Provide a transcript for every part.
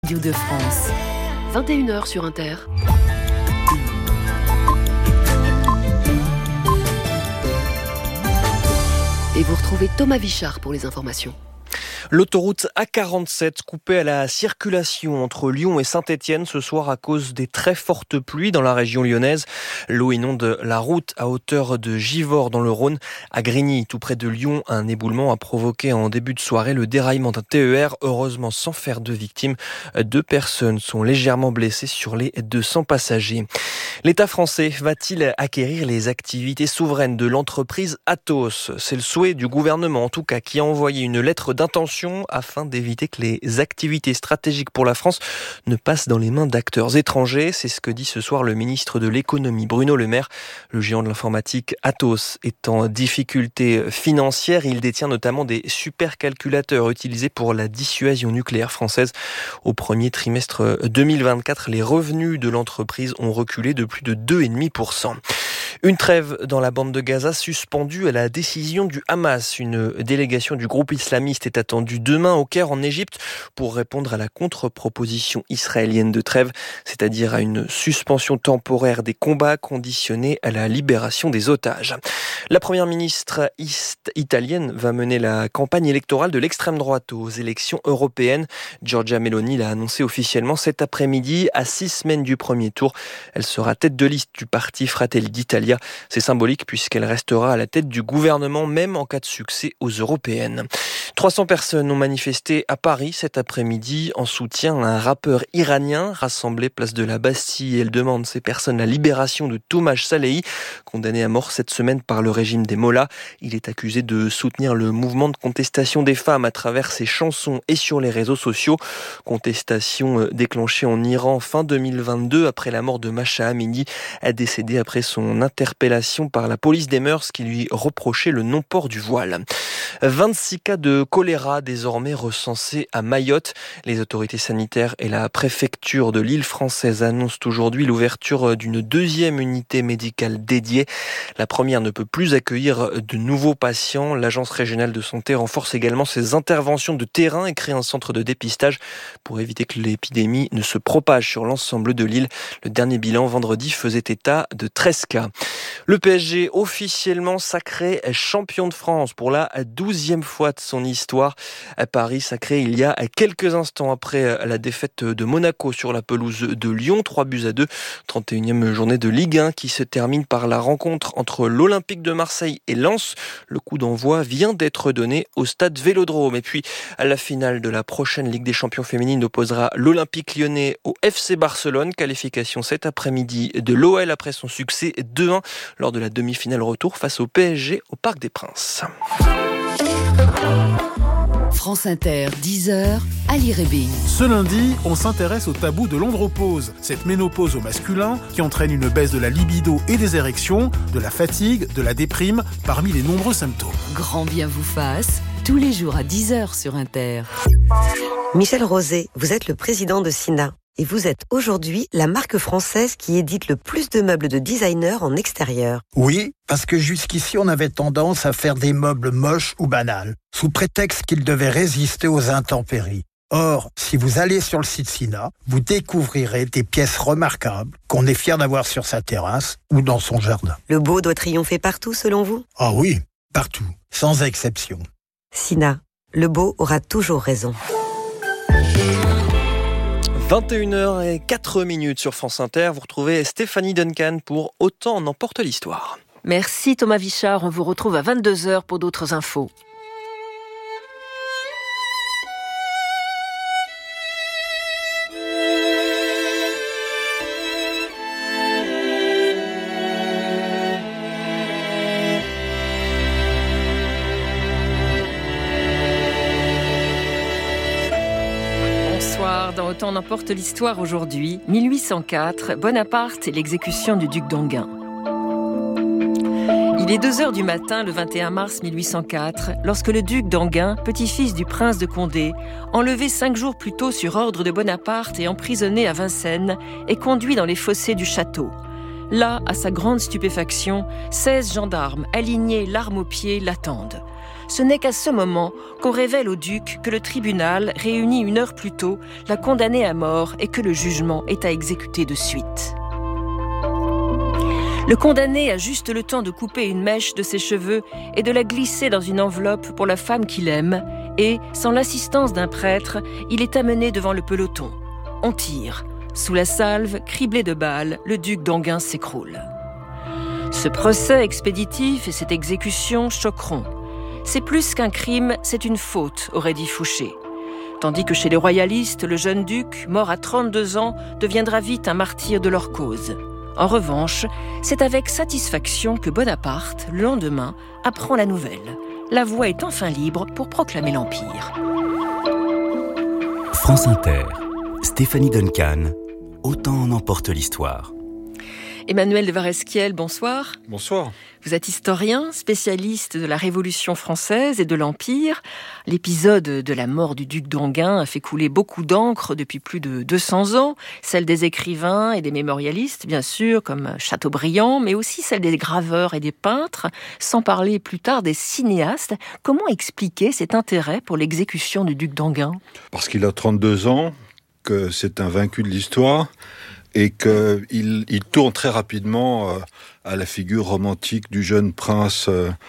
Radio de France. 21h sur Inter. Et vous retrouvez Thomas Vichard pour les informations. L'autoroute A47 coupée à la circulation entre Lyon et Saint-Étienne ce soir à cause des très fortes pluies dans la région lyonnaise. L'eau inonde la route à hauteur de Givors dans le Rhône. À Grigny, tout près de Lyon, un éboulement a provoqué en début de soirée le déraillement d'un TER, heureusement sans faire de victimes. 2 personnes sont légèrement blessées sur les 200 passagers. L'État français va-t-il acquérir les activités souveraines de l'entreprise Atos ? C'est le souhait du gouvernement, en tout cas, qui a envoyé une lettre d'intention afin d'éviter que les activités stratégiques pour la France ne passent dans les mains d'acteurs étrangers. C'est ce que dit ce soir le ministre de l'économie Bruno Le Maire. Le géant de l'informatique Atos est en difficulté financière. Il détient notamment des supercalculateurs utilisés pour la dissuasion nucléaire française. Au premier trimestre 2024, les revenus de l'entreprise ont reculé de plus de 2,5%. Une trêve dans la bande de Gaza suspendue à la décision du Hamas. Une délégation du groupe islamiste est attendue demain au Caire en Égypte pour répondre à la contre-proposition israélienne de trêve, c'est-à-dire à une suspension temporaire des combats conditionnée à la libération des otages. La première ministre italienne va mener la campagne électorale de l'extrême droite aux élections européennes. Giorgia Meloni l'a annoncé officiellement cet après-midi, à 6 semaines du premier tour. Elle sera tête de liste du parti Fratelli d'Italia. C'est symbolique puisqu'elle restera à la tête du gouvernement même en cas de succès aux européennes. 300 personnes ont manifesté à Paris cet après-midi en soutien à un rappeur iranien rassemblé place de la Bastille. Elle demande ces personnes la libération de Tomasz Salehi, condamné à mort cette semaine par le régime des Mollahs. Il est accusé de soutenir le mouvement de contestation des femmes à travers ses chansons et sur les réseaux sociaux. Contestation déclenchée en Iran fin 2022 après la mort de Mahsa Amini, décédée après son interpellation par la police des mœurs qui lui reprochait le non-port du voile. 26 cas de choléra désormais recensés à Mayotte. Les autorités sanitaires et la préfecture de l'île française annoncent aujourd'hui l'ouverture d'une 2e unité médicale dédiée. La première ne peut plus accueillir de nouveaux patients. L'agence régionale de santé renforce également ses interventions de terrain et crée un centre de dépistage pour éviter que l'épidémie ne se propage sur l'ensemble de l'île. Le dernier bilan vendredi faisait état de 13 cas. Le PSG officiellement sacré champion de France pour la 12e fois de son histoire. Paris sacré il y a quelques instants après la défaite de Monaco sur la pelouse de Lyon, 3-2. 31e journée de Ligue 1 qui se termine par la rencontre entre l'Olympique de Marseille et Lens. Le coup d'envoi vient d'être donné au stade Vélodrome. Et puis, à la finale de la prochaine Ligue des Champions féminines opposera l'Olympique lyonnais au FC Barcelone. Qualification cet après-midi de l'OL après son succès 2-1 lors de la demi-finale retour face au PSG au Parc des Princes. France Inter, 10h, Ali Rébéi. Ce lundi, on s'intéresse au tabou de l'andropause, cette ménopause au masculin qui entraîne une baisse de la libido et des érections, de la fatigue, de la déprime, parmi les nombreux symptômes. Grand bien vous fasse, tous les jours à 10h sur Inter. Michel Rosé, vous êtes le président de Sina. Et vous êtes aujourd'hui la marque française qui édite le plus de meubles de designer en extérieur. Oui, parce que jusqu'ici on avait tendance à faire des meubles moches ou banals, sous prétexte qu'ils devaient résister aux intempéries. Or, si vous allez sur le site Sina, vous découvrirez des pièces remarquables qu'on est fier d'avoir sur sa terrasse ou dans son jardin. Le beau doit triompher partout selon vous ? Ah oui, partout, sans exception. Sina, le beau aura toujours raison. 21h04 sur France Inter. Vous retrouvez Stéphanie Duncan pour Autant en emporte l'histoire. Merci Thomas Vichard, on vous retrouve à 22h pour d'autres infos. Dans Autant en emporte l'histoire aujourd'hui, 1804, Bonaparte et l'exécution du duc d'Enghien. Il est 2h du matin, le 21 mars 1804, lorsque le duc d'Enghien, petit-fils du prince de Condé, enlevé 5 jours plus tôt sur ordre de Bonaparte et emprisonné à Vincennes, est conduit dans les fossés du château. Là, à sa grande stupéfaction, 16 gendarmes alignés, l'arme aux pieds, l'attendent. Ce n'est qu'à ce moment qu'on révèle au duc que le tribunal, réuni 1 heure plus tôt, l'a condamné à mort et que le jugement est à exécuter de suite. Le condamné a juste le temps de couper une mèche de ses cheveux et de la glisser dans une enveloppe pour la femme qu'il aime, et, sans l'assistance d'un prêtre, il est amené devant le peloton. On tire. Sous la salve, criblée de balles, le duc d'Enghien s'écroule. Ce procès expéditif et cette exécution choqueront. C'est plus qu'un crime, c'est une faute, aurait dit Fouché. Tandis que chez les royalistes, le jeune duc, mort à 32 ans, deviendra vite un martyr de leur cause. En revanche, c'est avec satisfaction que Bonaparte, le lendemain, apprend la nouvelle. La voie est enfin libre pour proclamer l'Empire. France Inter, Stéphanie Duncan, Autant en emporte l'histoire. Emmanuel de Varesquiel, bonsoir. Bonsoir. Vous êtes historien, spécialiste de la Révolution française et de l'Empire. L'épisode de la mort du duc d'Enghien a fait couler beaucoup d'encre depuis plus de 200 ans. Celle des écrivains et des mémorialistes, bien sûr, comme Chateaubriand, mais aussi celle des graveurs et des peintres, sans parler plus tard des cinéastes. Comment expliquer cet intérêt pour l'exécution du duc d'Enghien ? Parce qu'il a 32 ans, que c'est un vaincu de l'histoire, et qu'il tourne très rapidement à la figure romantique du jeune prince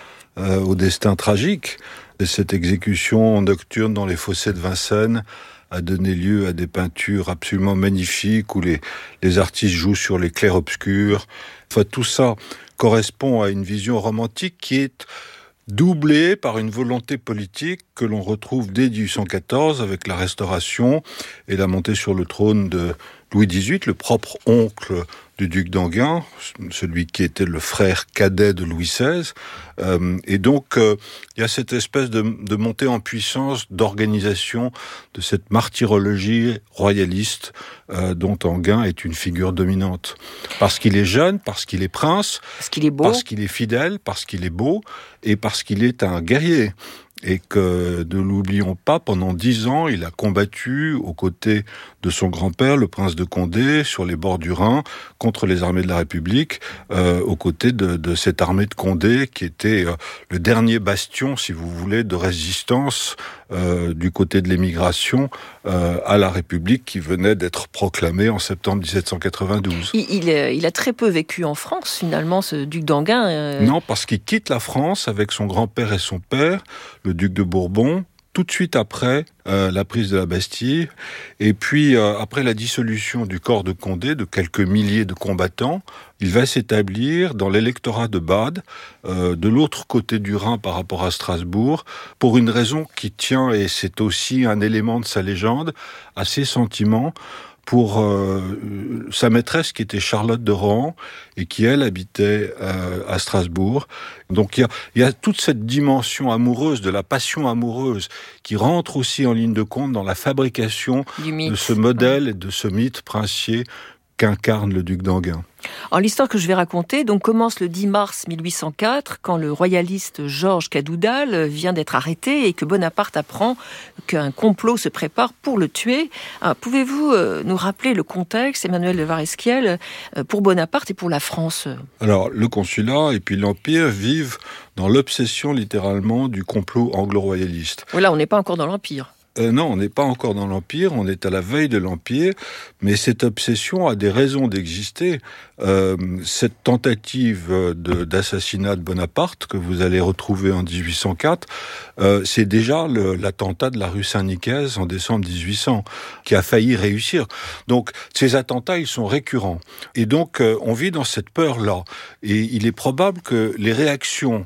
au destin tragique. Et cette exécution nocturne dans les fossés de Vincennes a donné lieu à des peintures absolument magnifiques où les artistes jouent sur les clairs-obscurs. Enfin, tout ça correspond à une vision romantique qui est doublée par une volonté politique que l'on retrouve dès 1814 avec la Restauration et la montée sur le trône de Louis XVIII, le propre oncle du duc d'Enghien, celui qui était le frère cadet de Louis XVI. Et donc, il y a cette espèce de montée en puissance, d'organisation de cette martyrologie royaliste dont Enghien est une figure dominante. Parce qu'il est jeune, parce qu'il est prince, parce qu'il est beau, parce qu'il est fidèle, parce qu'il est beau et parce qu'il est un guerrier. Et que, ne l'oublions pas, pendant 10 ans, il a combattu aux côtés de son grand-père, le prince de Condé, sur les bords du Rhin, contre les armées de la République, aux côtés de cette armée de Condé, qui était le dernier bastion, si vous voulez, de résistance du côté de l'émigration à la République qui venait d'être proclamée en septembre 1792. Il a très peu vécu en France, finalement, ce duc d'Enghien. Non, parce qu'il quitte la France avec son grand-père et son père, le duc de Bourbon, tout de suite après la prise de la Bastille, et puis après la dissolution du corps de Condé, de quelques milliers de combattants, il va s'établir dans l'électorat de Bade, de l'autre côté du Rhin par rapport à Strasbourg, pour une raison qui tient, et c'est aussi un élément de sa légende, à ses sentiments, pour sa maîtresse qui était Charlotte de Rohan et qui, elle, habitait à Strasbourg. Donc il y a toute cette dimension amoureuse, de la passion amoureuse, qui rentre aussi en ligne de compte dans la fabrication de ce modèle et de ce mythe princier qu'incarne le duc d'Enghien. Alors, l'histoire que je vais raconter commence le 10 mars 1804, quand le royaliste Georges Cadoudal vient d'être arrêté et que Bonaparte apprend qu'un complot se prépare pour le tuer. Alors, pouvez-vous nous rappeler le contexte, Emmanuel de Varesquiel, pour Bonaparte et pour la France ? Alors, le consulat et puis l'Empire vivent dans l'obsession, littéralement, du complot anglo-royaliste. Voilà, on n'est pas encore dans l'Empire. Non, on n'est pas encore dans l'Empire, on est à la veille de l'Empire, mais cette obsession a des raisons d'exister. Cette tentative d'assassinat de Bonaparte, que vous allez retrouver en 1804, c'est déjà l'attentat de la rue Saint-Nicaise en décembre 1800, qui a failli réussir. Donc, ces attentats, ils sont récurrents. Et donc, on vit dans cette peur-là. Et il est probable que les réactions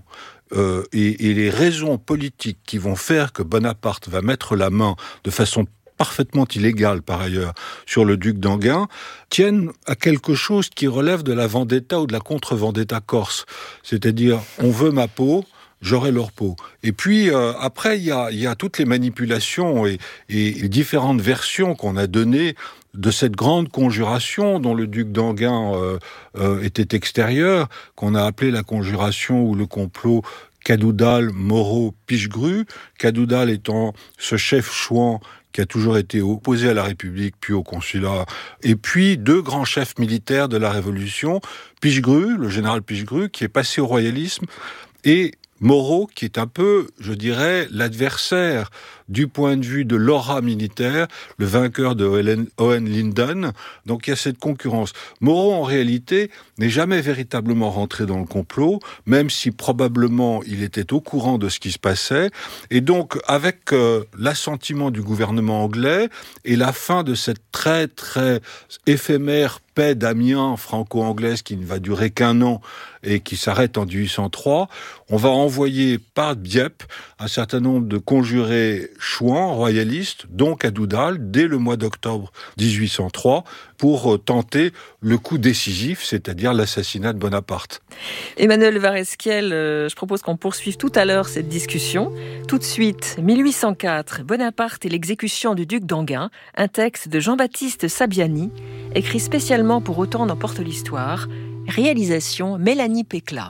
et les raisons politiques qui vont faire que Bonaparte va mettre la main de façon parfaitement illégale par ailleurs sur le duc d'Enghien tiennent à quelque chose qui relève de la vendetta ou de la contre-vendetta corse. C'est-à-dire, on veut ma peau, j'aurai leur peau. Et puis après, il y a toutes les manipulations et les différentes versions qu'on a données de cette grande conjuration dont le duc d'Enghien était extérieur, qu'on a appelé la conjuration ou le complot Cadoudal, Moreau, Pichegru. Cadoudal étant ce chef chouan qui a toujours été opposé à la République, puis au consulat. Et puis, 2 grands chefs militaires de la Révolution, Pichegru, le général Pichegru, qui est passé au royalisme, et Moreau, qui est un peu, je dirais, l'adversaire du point de vue de l'aura militaire, le vainqueur de Owen Lyndon. Donc il y a cette concurrence. Moreau, en réalité, n'est jamais véritablement rentré dans le complot, même si probablement il était au courant de ce qui se passait. Et donc, avec l'assentiment du gouvernement anglais et la fin de cette très, très éphémère paix d'Amiens franco-anglaise qui ne va durer qu'un an et qui s'arrête en 1803, on va envoyer par Dieppe un certain nombre de conjurés chouans, royalistes, dont Cadoudal, dès le mois d'octobre 1803, pour tenter le coup décisif, c'est-à-dire l'assassinat de Bonaparte. Emmanuel Varesquiel, je propose qu'on poursuive tout à l'heure cette discussion. Tout de suite, 1804, Bonaparte et l'exécution du duc d'Enghien, un texte de Jean-Baptiste Sabiani, écrit spécialement pour Autant en emporte l'histoire, réalisation Mélanie Pécla.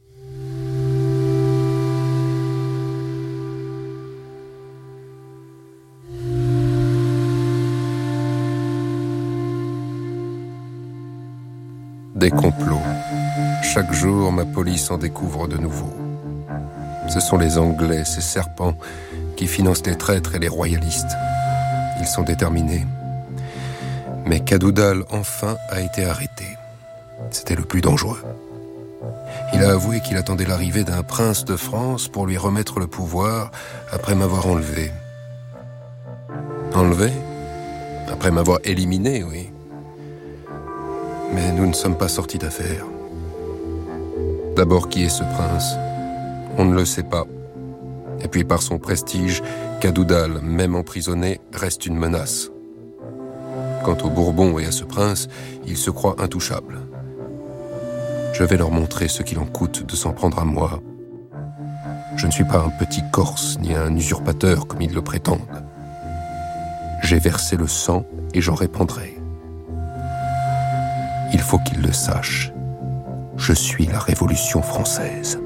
Des complots. Chaque jour, ma police en découvre de nouveaux. Ce sont les Anglais, ces serpents, qui financent les traîtres et les royalistes. Ils sont déterminés. Mais Cadoudal, enfin, a été arrêté. C'était le plus dangereux. Il a avoué qu'il attendait l'arrivée d'un prince de France pour lui remettre le pouvoir après m'avoir enlevé. Enlevé ? Après m'avoir éliminé, oui. Mais nous ne sommes pas sortis d'affaire. D'abord, qui est ce prince ? On ne le sait pas. Et puis, par son prestige, Cadoudal, même emprisonné, reste une menace. Quant aux Bourbons et à ce prince, ils se croient intouchables. Je vais leur montrer ce qu'il en coûte de s'en prendre à moi. Je ne suis pas un petit Corse, ni un usurpateur comme ils le prétendent. J'ai versé le sang et j'en répandrai. Il faut qu'ils le sachent. Je suis la Révolution française.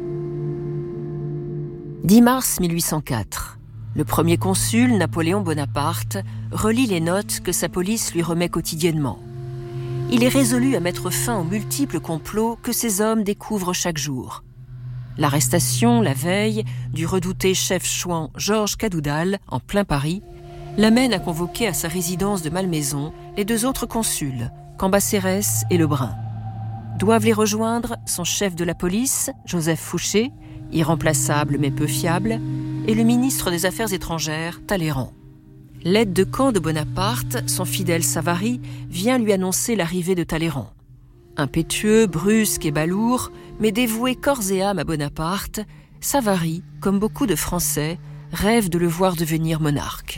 10 mars 1804. Le premier consul, Napoléon Bonaparte, relit les notes que sa police lui remet quotidiennement. Il est résolu à mettre fin aux multiples complots que ces hommes découvrent chaque jour. L'arrestation, la veille, du redouté chef chouan Georges Cadoudal, en plein Paris, l'amène à convoquer à sa résidence de Malmaison les deux autres consuls, Cambacérès et Lebrun. Doivent les rejoindre son chef de la police, Joseph Fouché, irremplaçable mais peu fiable, et le ministre des Affaires étrangères, Talleyrand. L'aide de camp de Bonaparte, son fidèle Savary, vient lui annoncer l'arrivée de Talleyrand. Impétueux, brusque et balourd, mais dévoué corps et âme à Bonaparte, Savary, comme beaucoup de Français, rêve de le voir devenir monarque.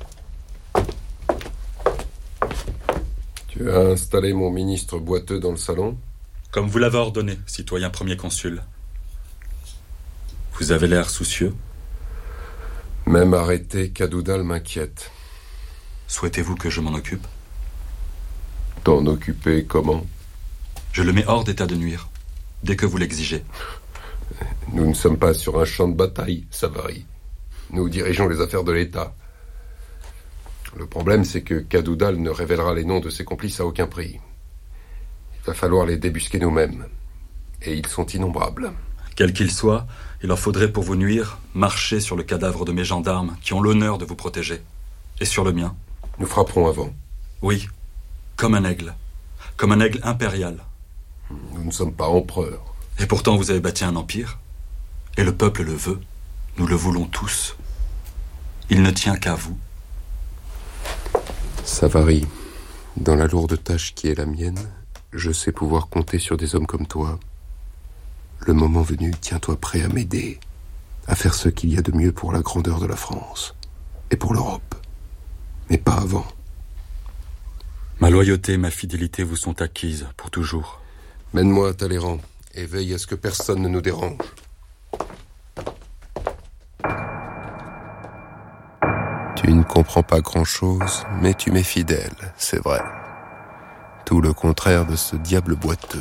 Tu as installé mon ministre boiteux dans le salon ? Comme vous l'avez ordonné, citoyen premier consul. Vous avez l'air soucieux. Même arrêté, Cadoudal m'inquiète. Souhaitez-vous que je m'en occupe ? T'en occuper comment ? Je le mets hors d'état de nuire, dès que vous l'exigez. Nous ne sommes pas sur un champ de bataille, Savary. Nous dirigeons les affaires de l'État. Le problème, c'est que Cadoudal ne révélera les noms de ses complices à aucun prix. Il va falloir les débusquer nous-mêmes. Et ils sont innombrables. Quels qu'ils soient, il en faudrait pour vous nuire marcher sur le cadavre de mes gendarmes qui ont l'honneur de vous protéger. Et sur le mien. Nous frapperons avant. Oui, comme un aigle. Comme un aigle impérial. Nous ne sommes pas empereurs. Et pourtant vous avez bâti un empire. Et le peuple le veut. Nous le voulons tous. Il ne tient qu'à vous. Savary, dans la lourde tâche qui est la mienne, je sais pouvoir compter sur des hommes comme toi. Le moment venu, tiens-toi prêt à m'aider, à faire ce qu'il y a de mieux pour la grandeur de la France et pour l'Europe. Mais pas avant. Ma loyauté et ma fidélité vous sont acquises pour toujours. Mène-moi à Talleyrand et veille à ce que personne ne nous dérange. Tu ne comprends pas grand-chose, mais tu m'es fidèle, c'est vrai. Tout le contraire de ce diable boiteux.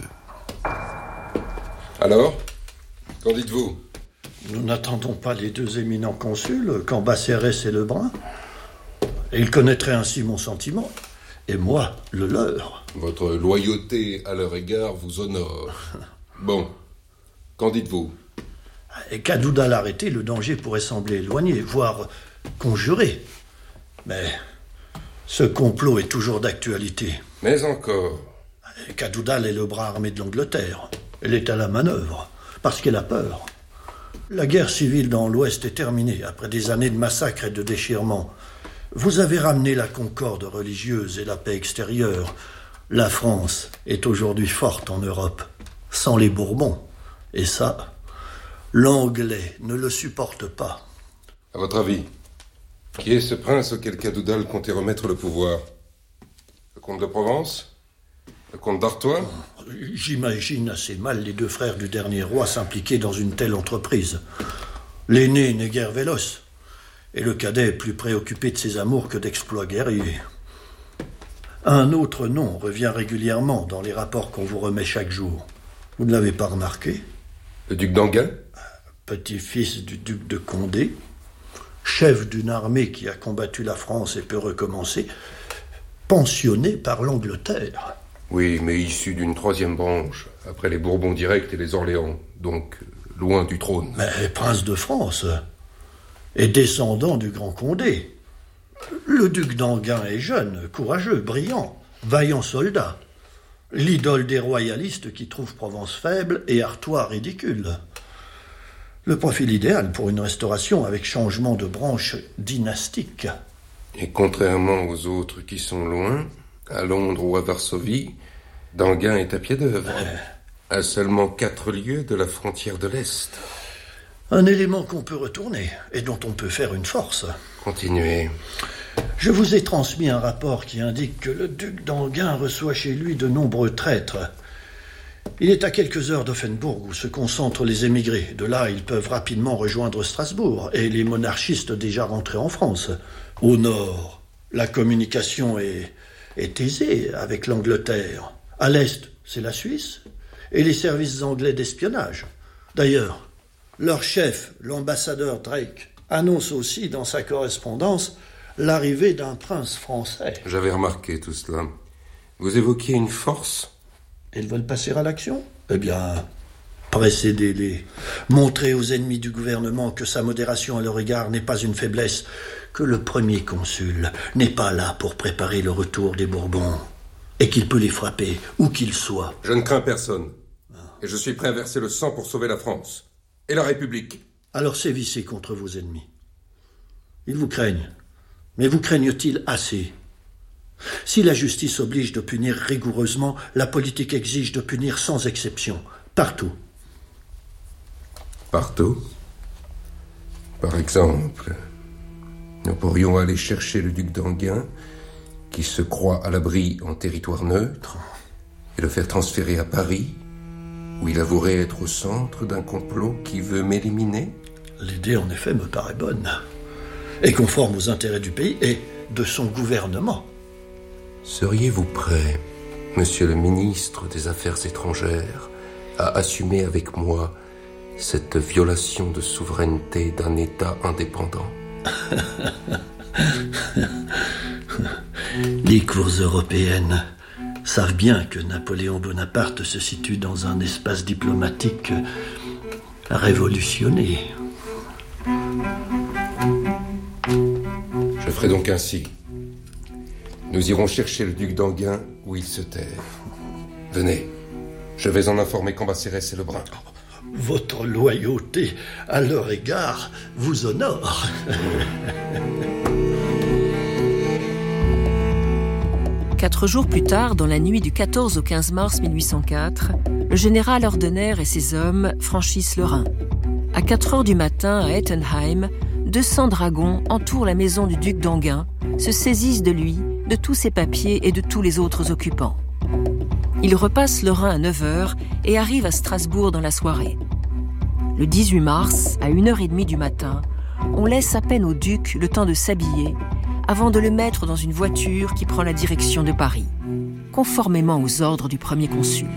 Alors, qu'en dites-vous ? Nous n'attendons pas les deux éminents consuls, Cambacérès et Lebrun. Et ils connaîtraient ainsi mon sentiment, et moi, le leur. Votre loyauté à leur égard vous honore. Bon, qu'en dites-vous ? Et Cadoudal arrêté, le danger pourrait sembler éloigné, voire conjuré. Mais ce complot est toujours d'actualité. Mais encore. Cadoudal est le bras armé de l'Angleterre. Elle est à la manœuvre, parce qu'elle a peur. La guerre civile dans l'Ouest est terminée, après des années de massacres et de déchirements. Vous avez ramené la concorde religieuse et la paix extérieure. La France est aujourd'hui forte en Europe, sans les Bourbons. Et ça, l'Anglais ne le supporte pas. À votre avis, qui est ce prince auquel Cadoudal comptait remettre le pouvoir? Le comte de Provence? Le comte d'Artois? J'imagine assez mal les deux frères du dernier roi s'impliquer dans une telle entreprise. L'aîné n'est guère véloce, et le cadet est plus préoccupé de ses amours que d'exploits guerriers. Un autre nom revient régulièrement dans les rapports qu'on vous remet chaque jour. Vous ne l'avez pas remarqué? Le duc d'Enghien? Petit-fils du duc de Condé, chef d'une armée qui a combattu la France et peut recommencer, pensionné par l'Angleterre. Oui, mais issu d'une troisième branche, après les Bourbons directs et les Orléans, donc loin du trône. Mais prince de France et descendant du grand Condé. Le duc d'Enghien est jeune, courageux, brillant, vaillant soldat. L'idole des royalistes qui trouvent Provence faible et Artois ridicule. Le profil idéal pour une restauration avec changement de branche dynastique. Et contrairement aux autres qui sont loin, à Londres ou à Varsovie, d'Enghien est à pied d'œuvre, à seulement 4 lieues de la frontière de l'Est. Un élément qu'on peut retourner et dont on peut faire une force. Continuez. Je vous ai transmis un rapport qui indique que le duc d'Enghien reçoit chez lui de nombreux traîtres. Il est à quelques heures d'Offenbourg où se concentrent les émigrés. De là, ils peuvent rapidement rejoindre Strasbourg et les monarchistes déjà rentrés en France. Au nord, la communication est aisée avec l'Angleterre. À l'est, c'est la Suisse et les services anglais d'espionnage. D'ailleurs, leur chef, l'ambassadeur Drake, annonce aussi dans sa correspondance l'arrivée d'un prince français. J'avais remarqué tout cela. Vous évoquiez une force? Ils veulent passer à l'action? Eh bien, précédez-les. Montrez aux ennemis du gouvernement que sa modération à leur égard n'est pas une faiblesse, que le premier consul n'est pas là pour préparer le retour des Bourbons, et qu'il peut les frapper, où qu'ils soient. Je ne crains personne. Et je suis prêt à verser le sang pour sauver la France. Et la République. Alors sévissez contre vos ennemis. Ils vous craignent. Mais vous craignent-ils assez? Si la justice oblige de punir rigoureusement, la politique exige de punir sans exception. Partout. Partout? Par exemple, nous pourrions aller chercher le duc d'Enghien, qui se croit à l'abri en territoire neutre, et le faire transférer à Paris, où il avouerait être au centre d'un complot qui veut m'éliminer? L'idée, en effet, me paraît bonne, et conforme aux intérêts du pays et de son gouvernement. Seriez-vous prêt, monsieur le ministre des Affaires étrangères, à assumer avec moi cette violation de souveraineté d'un État indépendant? Les cours européennes savent bien que Napoléon Bonaparte se situe dans un espace diplomatique révolutionné. Je ferai donc ainsi. Nous irons chercher le duc d'Enghien où il se terre. Venez, je vais en informer Cambacérès et Lebrun. Votre loyauté à leur égard vous honore. 4 jours plus tard, dans la nuit du 14 au 15 mars 1804, le général Ordener et ses hommes franchissent le Rhin. À 4 heures du matin, à Ettenheim, 200 dragons entourent la maison du duc d'Enghien, se saisissent de lui, de tous ses papiers et de tous les autres occupants. Ils repassent le Rhin à 9 heures et arrivent à Strasbourg dans la soirée. Le 18 mars, à 1h30 du matin, on laisse à peine au duc le temps de s'habiller avant de le mettre dans une voiture qui prend la direction de Paris, conformément aux ordres du premier consul.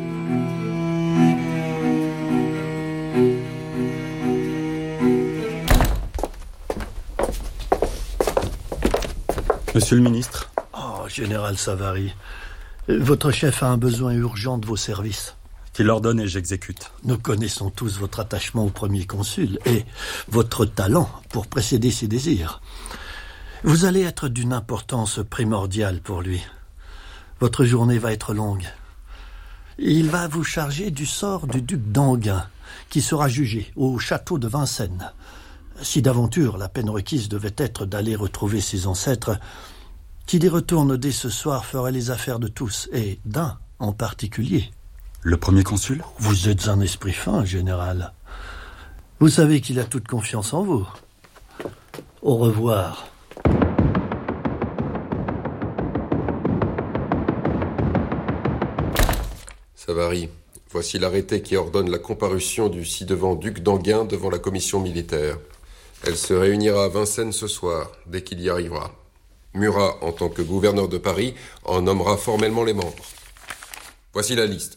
Monsieur le ministre. Oh, général Savary, votre chef a un besoin urgent de vos services. Qu'il ordonne et j'exécute. Nous connaissons tous votre attachement au premier consul et votre talent pour précéder ses désirs. Vous allez être d'une importance primordiale pour lui. Votre journée va être longue. Il va vous charger du sort du duc d'Enghien, qui sera jugé au château de Vincennes. Si d'aventure la peine requise devait être d'aller retrouver ses ancêtres, qu'il y retourne dès ce soir ferait les affaires de tous, et d'un en particulier. Le premier consul ? Vous êtes un esprit fin, général. Vous savez qu'il a toute confiance en vous. Au revoir. Savary, voici l'arrêté qui ordonne la comparution du ci-devant duc d'Enghien devant la commission militaire. Elle se réunira à Vincennes ce soir, dès qu'il y arrivera. Murat, en tant que gouverneur de Paris, en nommera formellement les membres. Voici la liste.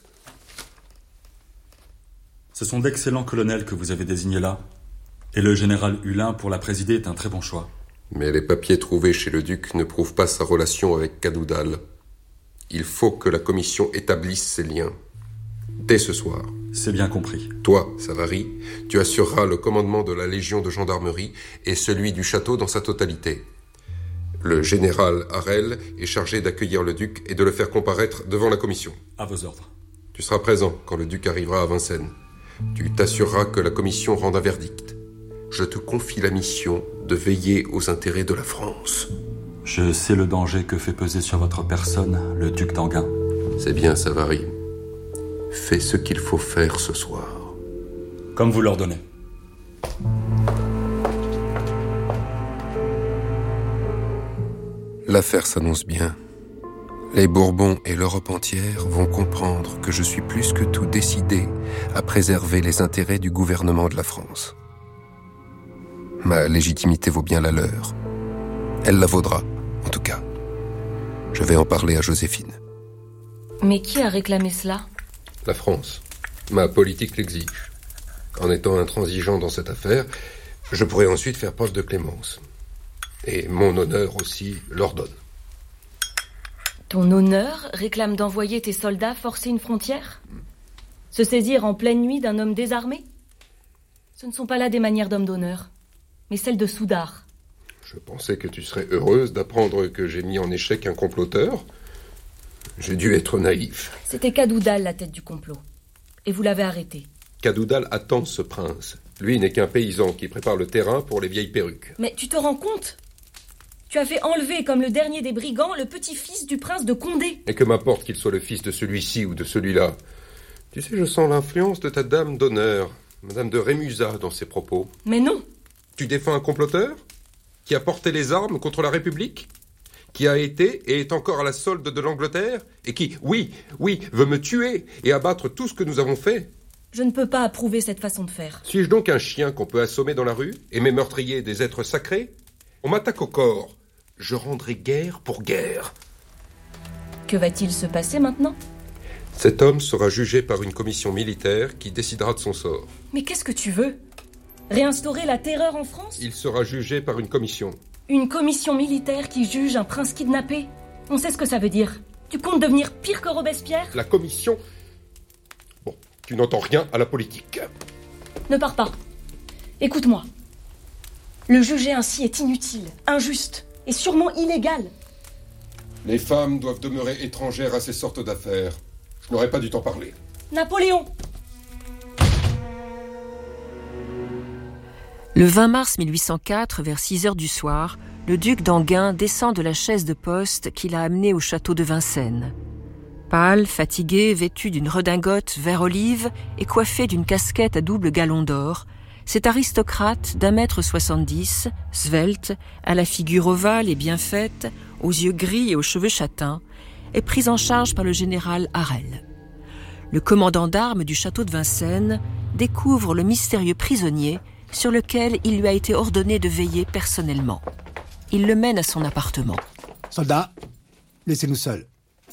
Ce sont d'excellents colonels que vous avez désignés là. Et le général Hulin, pour la présider, est un très bon choix. Mais les papiers trouvés chez le duc ne prouvent pas sa relation avec Cadoudal. Il faut que la commission établisse ses liens. Dès ce soir. C'est bien compris. Toi, Savary, tu assureras le commandement de la Légion de gendarmerie et celui du château dans sa totalité. Le général Harel est chargé d'accueillir le duc et de le faire comparaître devant la commission. À vos ordres. Tu seras présent quand le duc arrivera à Vincennes. Tu t'assureras que la commission rende un verdict. Je te confie la mission de veiller aux intérêts de la France. Je sais le danger que fait peser sur votre personne le duc d'Enghien. C'est bien, Savary. Fais ce qu'il faut faire ce soir. Comme vous l'ordonnez. L'affaire s'annonce bien. Les Bourbons et l'Europe entière vont comprendre que je suis plus que tout décidé à préserver les intérêts du gouvernement de la France. Ma légitimité vaut bien la leur. Elle la vaudra, en tout cas. Je vais en parler à Joséphine. Mais qui a réclamé cela ? La France. Ma politique l'exige. En étant intransigeant dans cette affaire, je pourrais ensuite faire preuve de clémence. Et mon honneur aussi l'ordonne. Ton honneur réclame d'envoyer tes soldats forcer une frontière ? Se saisir en pleine nuit d'un homme désarmé ? Ce ne sont pas là des manières d'homme d'honneur, mais celles de soudard. Je pensais que tu serais heureuse d'apprendre que j'ai mis en échec un comploteur. J'ai dû être naïf. C'était Cadoudal la tête du complot. Et vous l'avez arrêté. Cadoudal attend ce prince. Lui n'est qu'un paysan qui prépare le terrain pour les vieilles perruques. Mais tu te rends compte ? Tu as fait enlever, comme le dernier des brigands, le petit-fils du prince de Condé. Et que m'importe qu'il soit le fils de celui-ci ou de celui-là. Tu sais, je sens l'influence de ta dame d'honneur, Madame de Rémusat, dans ses propos. Mais non. Tu défends un comploteur qui a porté les armes contre la République, qui a été et est encore à la solde de l'Angleterre, et qui, oui, veut me tuer et abattre tout ce que nous avons fait. Je ne peux pas approuver cette façon de faire. Suis-je donc un chien qu'on peut assommer dans la rue, et mes meurtriers des êtres sacrés ? On m'attaque au corps. Je rendrai guerre pour guerre. Que va-t-il se passer maintenant ? Cet homme sera jugé par une commission militaire qui décidera de son sort. Mais qu'est-ce que tu veux ? Réinstaurer la terreur en France ? Il sera jugé par une commission. Une commission militaire qui juge un prince kidnappé ? On sait ce que ça veut dire. Tu comptes devenir pire que Robespierre ? La commission... Bon, tu n'entends rien à la politique. Ne pars pas. Écoute-moi. Le juger ainsi est inutile, injuste et sûrement illégal. Les femmes doivent demeurer étrangères à ces sortes d'affaires. Je n'aurais pas dû t'en parler. Napoléon ! Le 20 mars 1804, vers 6 heures du soir, le duc d'Enghien descend de la chaise de poste qui l'a amené au château de Vincennes. Pâle, fatigué, vêtu d'une redingote vert olive et coiffé d'une casquette à double galon d'or, cet aristocrate d'1,70 m, svelte, à la figure ovale et bien faite, aux yeux gris et aux cheveux châtains, est pris en charge par le général Harel. Le commandant d'armes du château de Vincennes découvre le mystérieux prisonnier sur lequel il lui a été ordonné de veiller personnellement. Il le mène à son appartement. Soldats, laissez-nous seuls.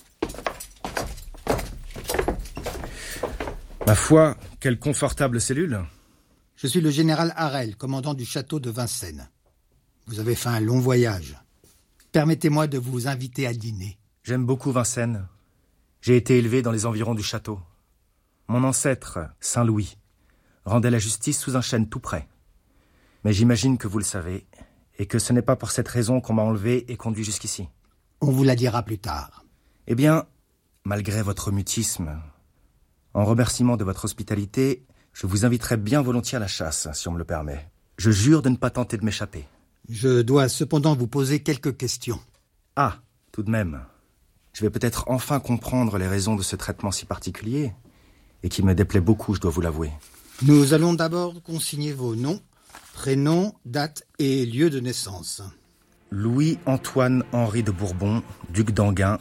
Ma foi, quelle confortable cellule. Je suis le général Harel, commandant du château de Vincennes. Vous avez fait un long voyage. Permettez-moi de vous inviter à dîner. J'aime beaucoup Vincennes. J'ai été élevé dans les environs du château. Mon ancêtre, Saint Louis, rendait la justice sous un chêne tout près. Mais j'imagine que vous le savez, et que ce n'est pas pour cette raison qu'on m'a enlevé et conduit jusqu'ici. On vous la dira plus tard. Eh bien, malgré votre mutisme, en remerciement de votre hospitalité, je vous inviterai bien volontiers à la chasse, si on me le permet. Je jure de ne pas tenter de m'échapper. Je dois cependant vous poser quelques questions. Ah, tout de même. Je vais peut-être enfin comprendre les raisons de ce traitement si particulier, et qui me déplaît beaucoup, je dois vous l'avouer. Nous allons d'abord consigner vos noms, prénoms, date et lieu de naissance. Louis-Antoine-Henri de Bourbon, duc d'Enghien,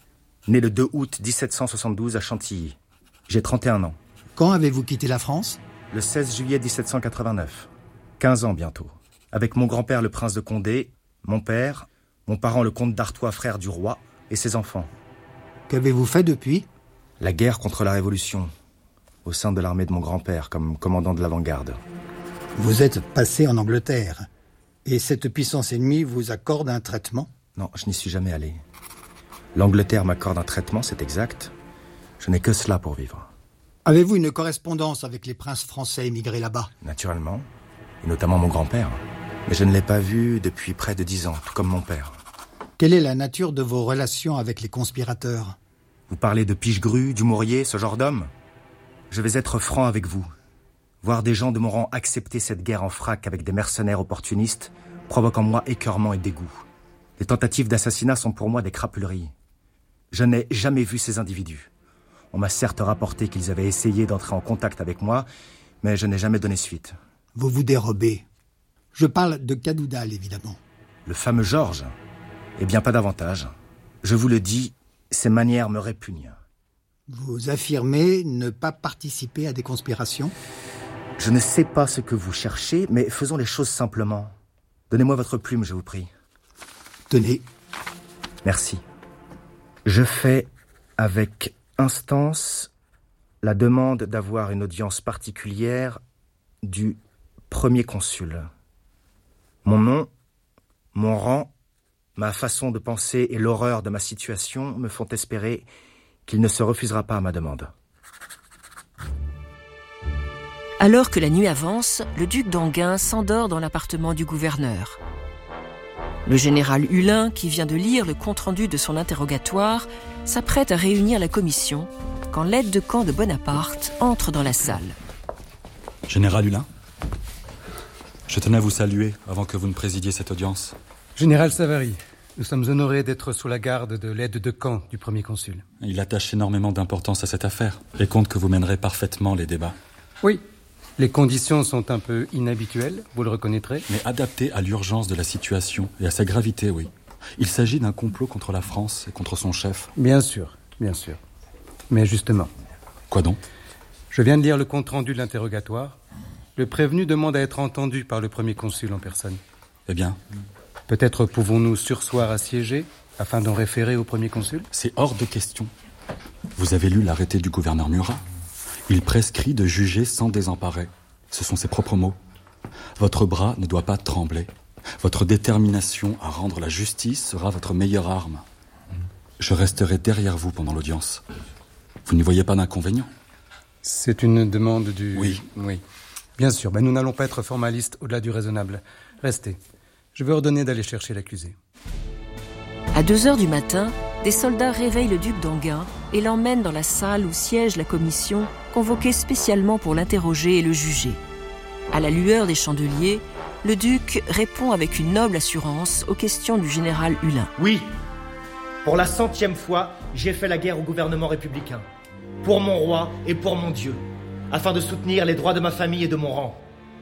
né le 2 août 1772 à Chantilly. J'ai 31 ans. Quand avez-vous quitté la France ? Le 16 juillet 1789. 15 ans bientôt. Avec mon grand-père le prince de Condé, mon père, mon parent le comte d'Artois, frère du roi, et ses enfants. Qu'avez-vous fait depuis ? La guerre contre la Révolution, au sein de l'armée de mon grand-père, comme commandant de l'avant-garde. Vous êtes passé en Angleterre, et cette puissance ennemie vous accorde un traitement ? Non, je n'y suis jamais allé. L'Angleterre m'accorde un traitement, c'est exact. Je n'ai que cela pour vivre. Avez-vous une correspondance avec les princes français émigrés là-bas ? Naturellement, et notamment mon grand-père. Mais je ne l'ai pas vu depuis près de 10 ans, tout comme mon père. Quelle est la nature de vos relations avec les conspirateurs ? Vous parlez de Pichegru, Dumouriez, ce genre d'homme ? Je vais être franc avec vous. Voir des gens de mon rang accepter cette guerre en frac avec des mercenaires opportunistes provoque en moi écœurement et dégoût. Les tentatives d'assassinat sont pour moi des crapuleries. Je n'ai jamais vu ces individus. On m'a certes rapporté qu'ils avaient essayé d'entrer en contact avec moi, mais je n'ai jamais donné suite. Vous vous dérobez. Je parle de Cadoudal, évidemment. Le fameux Georges ? Eh bien, pas davantage. Je vous le dis, ses manières me répugnent. Vous affirmez ne pas participer à des conspirations ? Je ne sais pas ce que vous cherchez, mais faisons les choses simplement. Donnez-moi votre plume, je vous prie. Tenez. Merci. Je fais avec instance la demande d'avoir une audience particulière du premier consul. Mon nom, mon rang, ma façon de penser et l'horreur de ma situation me font espérer qu'il ne se refusera pas à ma demande. Alors que la nuit avance, le duc d'Enghien s'endort dans l'appartement du gouverneur. Le général Hulin, qui vient de lire le compte-rendu de son interrogatoire, s'apprête à réunir la commission quand l'aide de camp de Bonaparte entre dans la salle. Général Hulin, je tenais à vous saluer avant que vous ne présidiez cette audience. Général Savary, nous sommes honorés d'être sous la garde de l'aide de camp du premier consul. Il attache énormément d'importance à cette affaire et compte que vous mènerez parfaitement les débats. Oui, les conditions sont un peu inhabituelles, vous le reconnaîtrez. Mais adaptées à l'urgence de la situation et à sa gravité, oui. Il s'agit d'un complot contre la France et contre son chef. Bien sûr, bien sûr. Mais justement... Quoi donc ? Je viens de lire le compte-rendu de l'interrogatoire. Le prévenu demande à être entendu par le premier consul en personne. Eh bien ? Peut-être pouvons-nous surseoir à siéger afin d'en référer au premier consul ? C'est hors de question. Vous avez lu l'arrêté du gouverneur Murat ? Il prescrit de juger sans désemparer. Ce sont ses propres mots. Votre bras ne doit pas trembler. Votre détermination à rendre la justice sera votre meilleure arme. Je resterai derrière vous pendant l'audience. Vous n'y voyez pas d'inconvénient ? C'est une demande du... Oui. Oui. Bien sûr, mais nous n'allons pas être formalistes au-delà du raisonnable. Restez. Je vais ordonner d'aller chercher l'accusé. À 2h du matin, des soldats réveillent le duc d'Enghien et l'emmènent dans la salle où siège la commission, convoquée spécialement pour l'interroger et le juger. À la lueur des chandeliers, le duc répond avec une noble assurance aux questions du général Hulin. Oui, pour la 100e fois, j'ai fait la guerre au gouvernement républicain, pour mon roi et pour mon Dieu, afin de soutenir les droits de ma famille et de mon rang.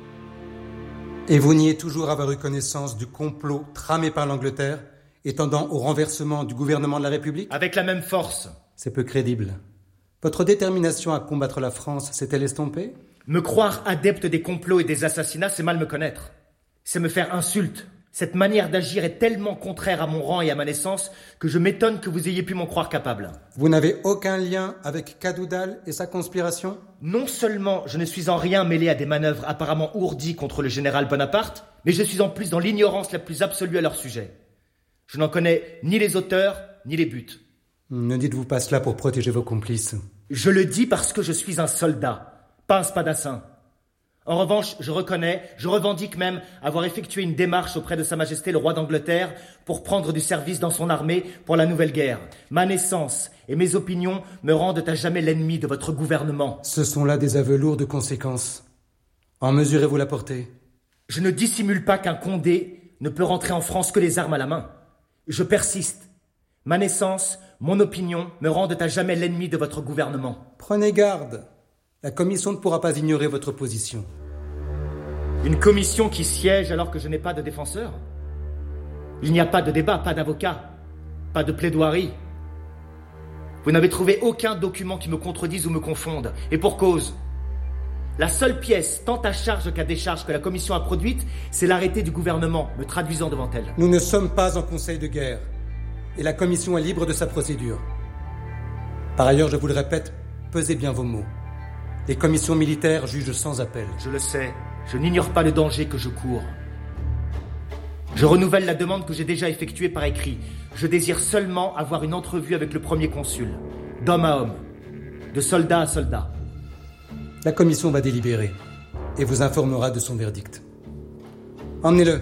Et vous niez toujours avoir eu connaissance du complot tramé par l'Angleterre et tendant au renversement du gouvernement de la République ? Avec la même force. C'est peu crédible. Votre détermination à combattre la France s'est-elle estompée ? Me croire adepte des complots et des assassinats, c'est mal me connaître. C'est me faire insulte. Cette manière d'agir est tellement contraire à mon rang et à ma naissance que je m'étonne que vous ayez pu m'en croire capable. Vous n'avez aucun lien avec Cadoudal et sa conspiration ? Non seulement je ne suis en rien mêlé à des manœuvres apparemment ourdies contre le général Bonaparte, mais je suis en plus dans l'ignorance la plus absolue à leur sujet. Je n'en connais ni les auteurs, ni les buts. Ne dites-vous pas cela pour protéger vos complices. Je le dis parce que je suis un soldat, pas un spadassin. En revanche, je revendique même avoir effectué une démarche auprès de Sa Majesté le roi d'Angleterre pour prendre du service dans son armée pour la nouvelle guerre. Ma naissance et mes opinions me rendent à jamais l'ennemi de votre gouvernement. Ce sont là des aveux lourds de conséquences. En mesurez-vous la portée? Je ne dissimule pas qu'un Condé ne peut rentrer en France que les armes à la main. Je persiste. Ma naissance, mon opinion me rendent à jamais l'ennemi de votre gouvernement. Prenez garde. La commission ne pourra pas ignorer votre position. Une commission qui siège alors que je n'ai pas de défenseur? Il n'y a pas de débat, pas d'avocat, pas de plaidoirie. Vous n'avez trouvé aucun document qui me contredise ou me confonde. Et pour cause. La seule pièce, tant à charge qu'à décharge, que la commission a produite, c'est l'arrêté du gouvernement, me traduisant devant elle. Nous ne sommes pas en conseil de guerre. Et la commission est libre de sa procédure. Par ailleurs, je vous le répète, pesez bien vos mots. Les commissions militaires jugent sans appel. Je le sais. Je n'ignore pas le danger que je cours. Je renouvelle la demande que j'ai déjà effectuée par écrit. Je désire seulement avoir une entrevue avec le premier consul. D'homme à homme. De soldat à soldat. La commission va délibérer et vous informera de son verdict. Emmenez-le.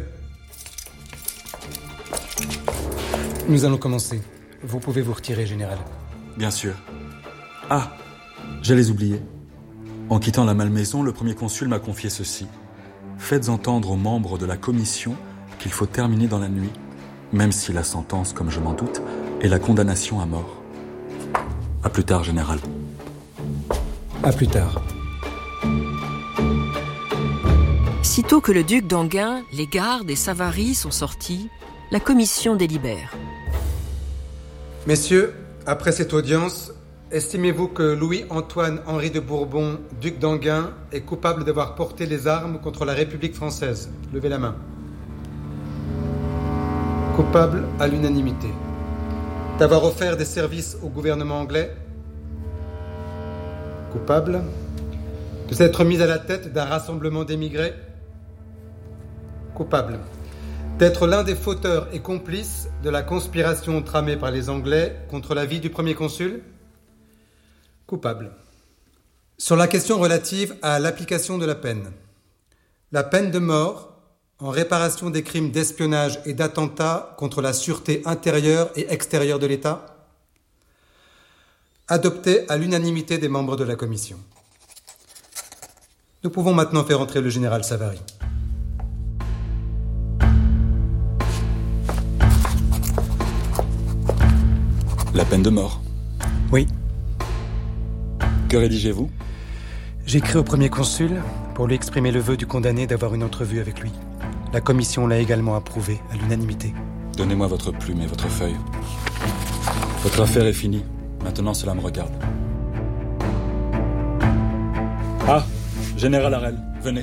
Nous allons commencer. Vous pouvez vous retirer, général. Bien sûr. Ah, j'allais oublier. En quittant la malmaison, le premier consul m'a confié ceci. Faites entendre aux membres de la commission qu'il faut terminer dans la nuit, même si la sentence, comme je m'en doute, est la condamnation à mort. À plus tard, général. À plus tard. Sitôt que le duc d'Enghien, les gardes et Savary sont sortis, la commission délibère. Messieurs, après cette audience, estimez-vous que Louis-Antoine-Henri de Bourbon, duc d'Enghien, est coupable d'avoir porté les armes contre la République française? Levez la main. Coupable à l'unanimité. D'avoir offert des services au gouvernement anglais? Coupable. De s'être mis à la tête d'un rassemblement d'émigrés? Coupable. D'être l'un des fauteurs et complices de la conspiration tramée par les Anglais contre la vie du premier consul? Coupable. Sur la question relative à l'application de la peine. La peine de mort, en réparation des crimes d'espionnage et d'attentat contre la sûreté intérieure et extérieure de l'État, adoptée à l'unanimité des membres de la commission. Nous pouvons maintenant faire entrer le général Savary. La peine de mort? Oui. Que rédigez-vous? J'écris au premier consul pour lui exprimer le vœu du condamné d'avoir une entrevue avec lui. La commission l'a également approuvé à l'unanimité. Donnez-moi votre plume et votre feuille. Votre affaire est finie. Maintenant, cela me regarde. Ah, général Harel, venez.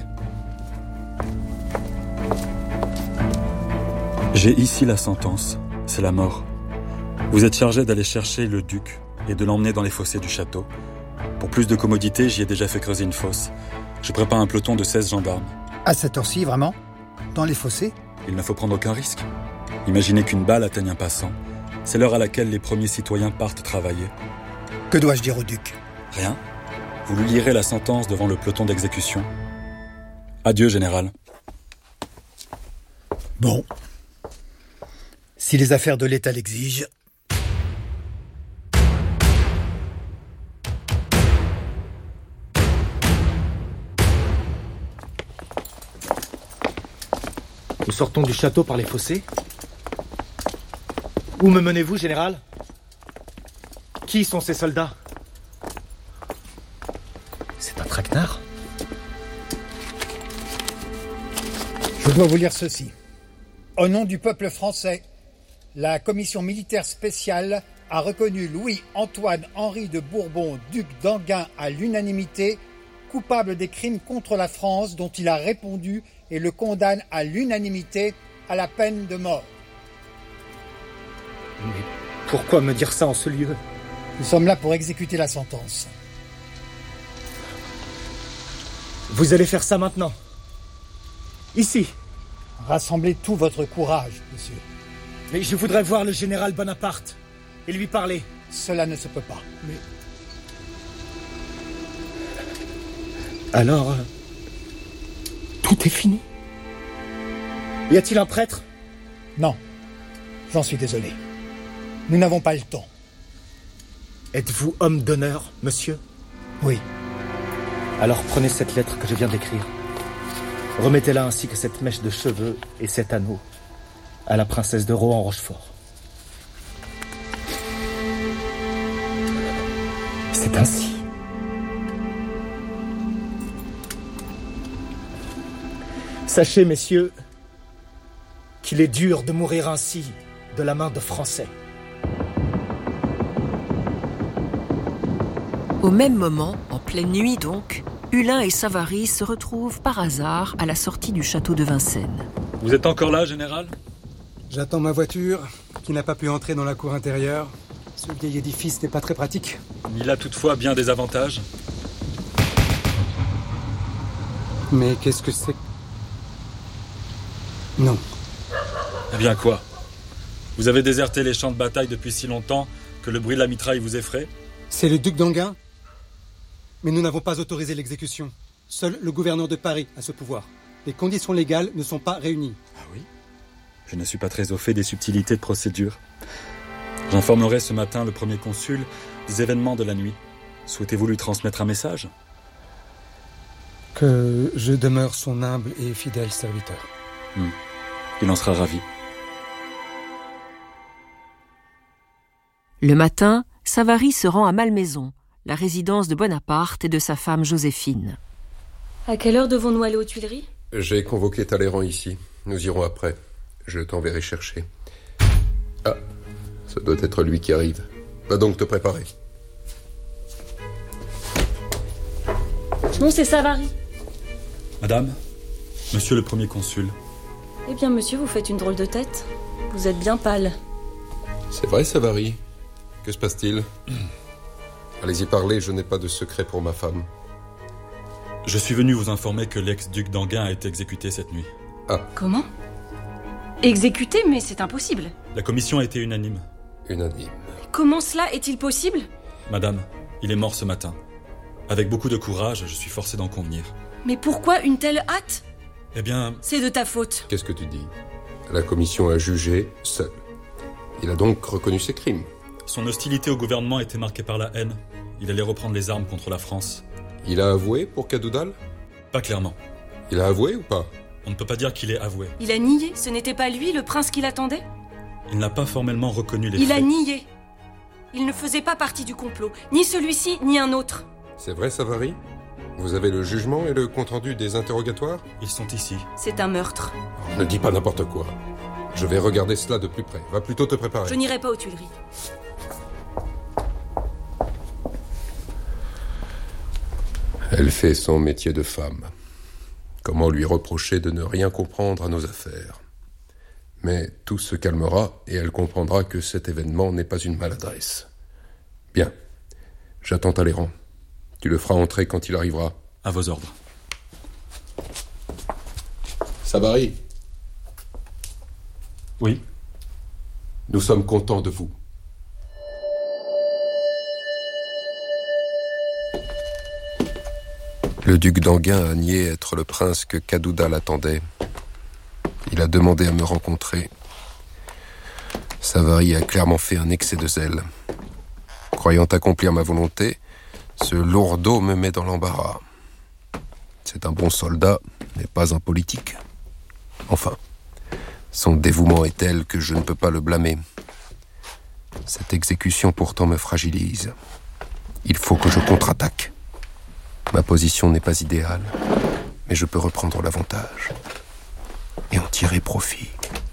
J'ai ici la sentence. C'est la mort. Vous êtes chargé d'aller chercher le duc et de l'emmener dans les fossés du château. Pour plus de commodité, j'y ai déjà fait creuser une fosse. Je prépare un peloton de 16 gendarmes. À cette heure-ci, vraiment? Dans les fossés? Il ne faut prendre aucun risque. Imaginez qu'une balle atteigne un passant. C'est l'heure à laquelle les premiers citoyens partent travailler. Que dois-je dire au duc? Rien. Vous lui lirez la sentence devant le peloton d'exécution. Adieu, général. Bon. Si les affaires de l'État l'exigent... Nous sortons du château par les fossés. Où me menez-vous, général? Qui sont ces soldats? C'est un traquenard? Je dois vous lire ceci. Au nom du peuple français, la commission militaire spéciale a reconnu Louis-Antoine-Henri de Bourbon, duc d'Enghien, à l'unanimité, coupable des crimes contre la France dont il a répondu et le condamne à l'unanimité à la peine de mort. Mais pourquoi me dire ça en ce lieu? Nous sommes là pour exécuter la sentence. Vous allez faire ça maintenant? Ici? Rassemblez tout votre courage, monsieur. Mais je voudrais voir le général Bonaparte et lui parler. Cela ne se peut pas. Mais Alors, tout est fini? Y a-t-il un prêtre? Non, j'en suis désolé. Nous n'avons pas le temps. Êtes-vous homme d'honneur, monsieur? Oui. Alors prenez cette lettre que je viens d'écrire. Remettez-la ainsi que cette mèche de cheveux et cet anneau à la princesse de Rohan-Rochefort. C'est ainsi. Sachez, messieurs, qu'il est dur de mourir ainsi de la main de Français. Au même moment, en pleine nuit donc, Hulin et Savary se retrouvent par hasard à la sortie du château de Vincennes. Vous êtes encore là, général? J'attends ma voiture, qui n'a pas pu entrer dans la cour intérieure. Ce vieil édifice n'est pas très pratique. Il a toutefois bien des avantages. Mais qu'est-ce que c'est? Non. Eh bien quoi? Vous avez déserté les champs de bataille depuis si longtemps que le bruit de la mitraille vous effraie? C'est le duc d'Enghien? Mais nous n'avons pas autorisé l'exécution. Seul le gouverneur de Paris a ce pouvoir. Les conditions légales ne sont pas réunies. Ah oui? Je ne suis pas très au fait des subtilités de procédure. J'informerai ce matin le premier consul des événements de la nuit. Souhaitez-vous lui transmettre un message? Que je demeure son humble et fidèle serviteur. Il en sera ravi. Le matin, Savary se rend à Malmaison, la résidence de Bonaparte et de sa femme Joséphine. À quelle heure devons-nous aller aux Tuileries? J'ai convoqué Talleyrand ici. Nous irons après. Je t'enverrai chercher. Ah, ça doit être lui qui arrive. Va donc te préparer. Non, c'est Savary. Madame, monsieur le premier consul. Eh bien, monsieur, vous faites une drôle de tête. Vous êtes bien pâle. C'est vrai, Savary. Que se passe-t-il? Allez-y parler, je n'ai pas de secret pour ma femme. Je suis venu vous informer que l'ex-duc d'Enghien a été exécuté cette nuit. Ah. Comment? Exécuté? Mais c'est impossible. La commission a été unanime. Unanime. Comment cela est-il possible? Madame, il est mort ce matin. Avec beaucoup de courage, je suis forcé d'en convenir. Mais pourquoi une telle hâte? Eh bien... C'est de ta faute. Qu'est-ce que tu dis? La commission a jugé seul. Il a donc reconnu ses crimes. Son hostilité au gouvernement était marquée par la haine. Il allait reprendre les armes contre la France. Il a avoué pour Cadoudal? Pas clairement. Il a avoué ou pas? On ne peut pas dire qu'il ait avoué. Il a nié? Ce n'était pas lui, le prince qui l'attendait? Il n'a pas formellement reconnu les faits. Il a nié. Il ne faisait pas partie du complot. Ni celui-ci, ni un autre. C'est vrai, Savary? Vous avez le jugement et le compte-rendu des interrogatoires? Ils sont ici. C'est un meurtre. Ne dis pas n'importe quoi. Je vais regarder cela de plus près. Va plutôt te préparer. Je n'irai pas aux Tuileries. Elle fait son métier de femme. Comment lui reprocher de ne rien comprendre à nos affaires? Mais tout se calmera et elle comprendra que cet événement n'est pas une maladresse. Bien. J'attends Talleyrand. Tu le feras entrer quand il arrivera. À vos ordres. Savary. Oui. Nous sommes contents de vous. Le duc d'Enghien a nié être le prince que Cadoudal attendait. Il a demandé à me rencontrer. Savary a clairement fait un excès de zèle. Croyant accomplir ma volonté, ce lourdeau me met dans l'embarras. C'est un bon soldat, mais pas un politique. Enfin, son dévouement est tel que je ne peux pas le blâmer. Cette exécution pourtant me fragilise. Il faut que je contre-attaque. Ma position n'est pas idéale, mais je peux reprendre l'avantage et en tirer profit.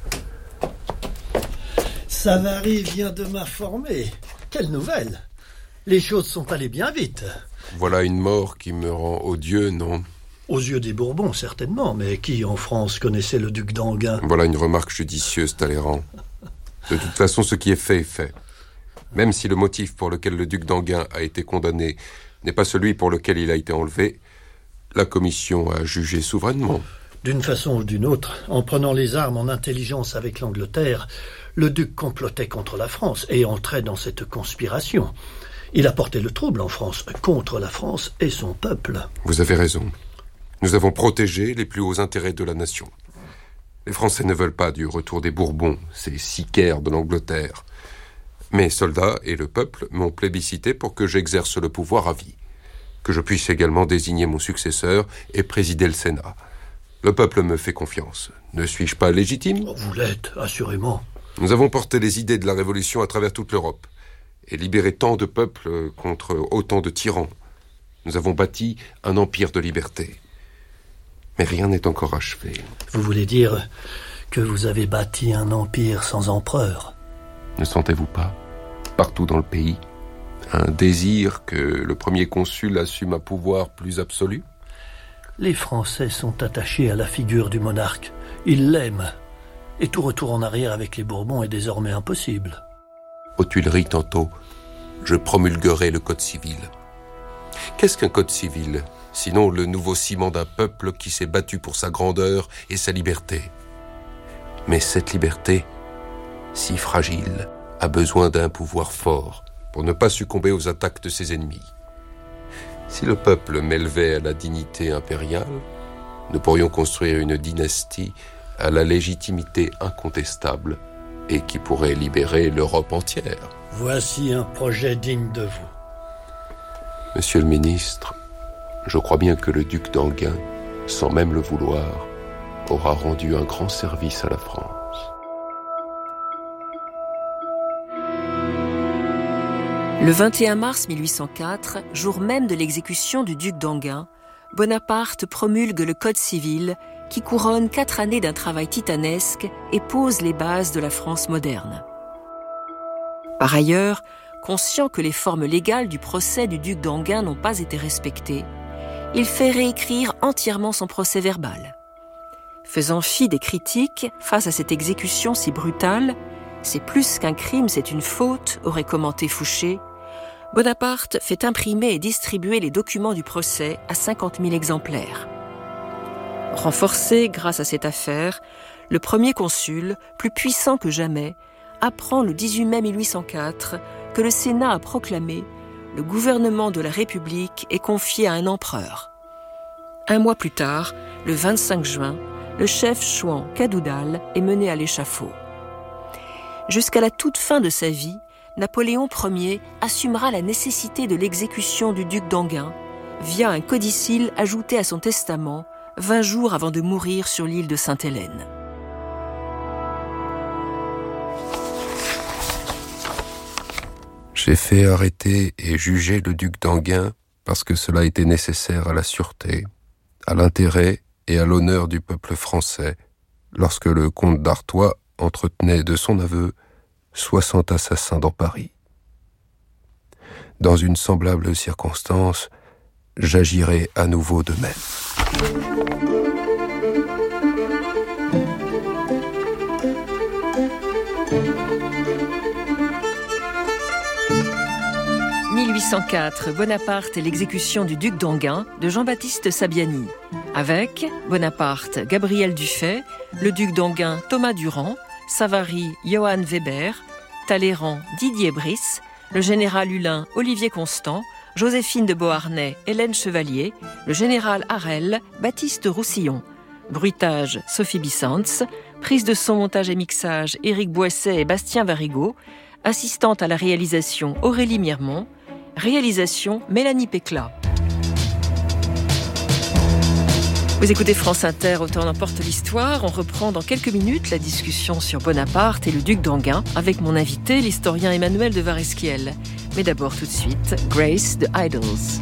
Savary vient de m'informer. Quelle nouvelle! Les choses sont allées bien vite. Voilà une mort qui me rend odieux, non? Aux yeux des Bourbons, certainement, mais qui en France connaissait le duc d'Enghien? Voilà une remarque judicieuse, Talleyrand. De toute façon, ce qui est fait est fait. Même si le motif pour lequel le duc d'Enghien a été condamné n'est pas celui pour lequel il a été enlevé, la commission a jugé souverainement. D'une façon ou d'une autre, en prenant les armes en intelligence avec l'Angleterre, le duc complotait contre la France et entrait dans cette conspiration. Il a porté le trouble en France, contre la France et son peuple. Vous avez raison. Nous avons protégé les plus hauts intérêts de la nation. Les Français ne veulent pas du retour des Bourbons, ces sicaires de l'Angleterre. Mes soldats et le peuple m'ont plébiscité pour que j'exerce le pouvoir à vie, que je puisse également désigner mon successeur et présider le Sénat. Le peuple me fait confiance. Ne suis-je pas légitime ? Vous l'êtes, assurément. Nous avons porté les idées de la Révolution à travers toute l'Europe et libéré tant de peuples contre autant de tyrans. Nous avons bâti un empire de liberté. Mais rien n'est encore achevé. Vous voulez dire que vous avez bâti un empire sans empereur ? Ne sentez-vous pas, partout dans le pays, un désir que le premier consul assume un pouvoir plus absolu ? Les Français sont attachés à la figure du monarque. Ils l'aiment. Et tout retour en arrière avec les Bourbons est désormais impossible. Aux Tuileries, tantôt, je promulguerai le Code civil. Qu'est-ce qu'un Code civil, sinon le nouveau ciment d'un peuple qui s'est battu pour sa grandeur et sa liberté ? Mais cette liberté, si fragile, a besoin d'un pouvoir fort pour ne pas succomber aux attaques de ses ennemis. Si le peuple m'élevait à la dignité impériale, nous pourrions construire une dynastie à la légitimité incontestable et qui pourrait libérer l'Europe entière. Voici un projet digne de vous. Monsieur le ministre, je crois bien que le duc d'Enghien, sans même le vouloir, aura rendu un grand service à la France. Le 21 mars 1804, jour même de l'exécution du duc d'Enghien, Bonaparte promulgue le Code civil qui couronne 4 années d'un travail titanesque et pose les bases de la France moderne. Par ailleurs, conscient que les formes légales du procès du duc d'Enghien n'ont pas été respectées, il fait réécrire entièrement son procès-verbal. Faisant fi des critiques face à cette exécution si brutale, « C'est plus qu'un crime, c'est une faute », aurait commenté Fouché, Bonaparte fait imprimer et distribuer les documents du procès à 50 000 exemplaires. Renforcé grâce à cette affaire, le premier consul, plus puissant que jamais, apprend le 18 mai 1804 que le Sénat a proclamé « Le gouvernement de la République est confié à un empereur ». Un mois plus tard, le 25 juin, le chef chouan Cadoudal est mené à l'échafaud. Jusqu'à la toute fin de sa vie, Napoléon Ier assumera la nécessité de l'exécution du duc d'Enghien via un codicille ajouté à son testament 20 jours avant de mourir sur l'île de Sainte-Hélène. J'ai fait arrêter et juger le duc d'Enghien parce que cela était nécessaire à la sûreté, à l'intérêt et à l'honneur du peuple français, lorsque le comte d'Artois entretenait de son aveu 60 assassins dans Paris. Dans une semblable circonstance, j'agirai à nouveau de même. « 1804, Bonaparte et l'exécution du duc d'Enghien » de Jean-Baptiste Sabiani. Avec Bonaparte, Gabriel Dufay, le duc d'Enghien, Thomas Durand, Savary, Johann Weber, Talleyrand, Didier Brice, le général Hulin, Olivier Constant, Joséphine de Beauharnais, Hélène Chevalier, le général Harel, Baptiste Roussillon. Bruitage, Sophie Bissantz. Prise de son, montage et mixage, Éric Boisset et Bastien Varigot. Assistante à la réalisation, Aurélie Mirmont. Réalisation, Mélanie Péclat. Vous écoutez France Inter, Autant n'emporte l'histoire. On reprend dans quelques minutes la discussion sur Bonaparte et le duc d'Enghien avec mon invité, l'historien Emmanuel de Varesquiel. Mais d'abord tout de suite, Grace de Idols.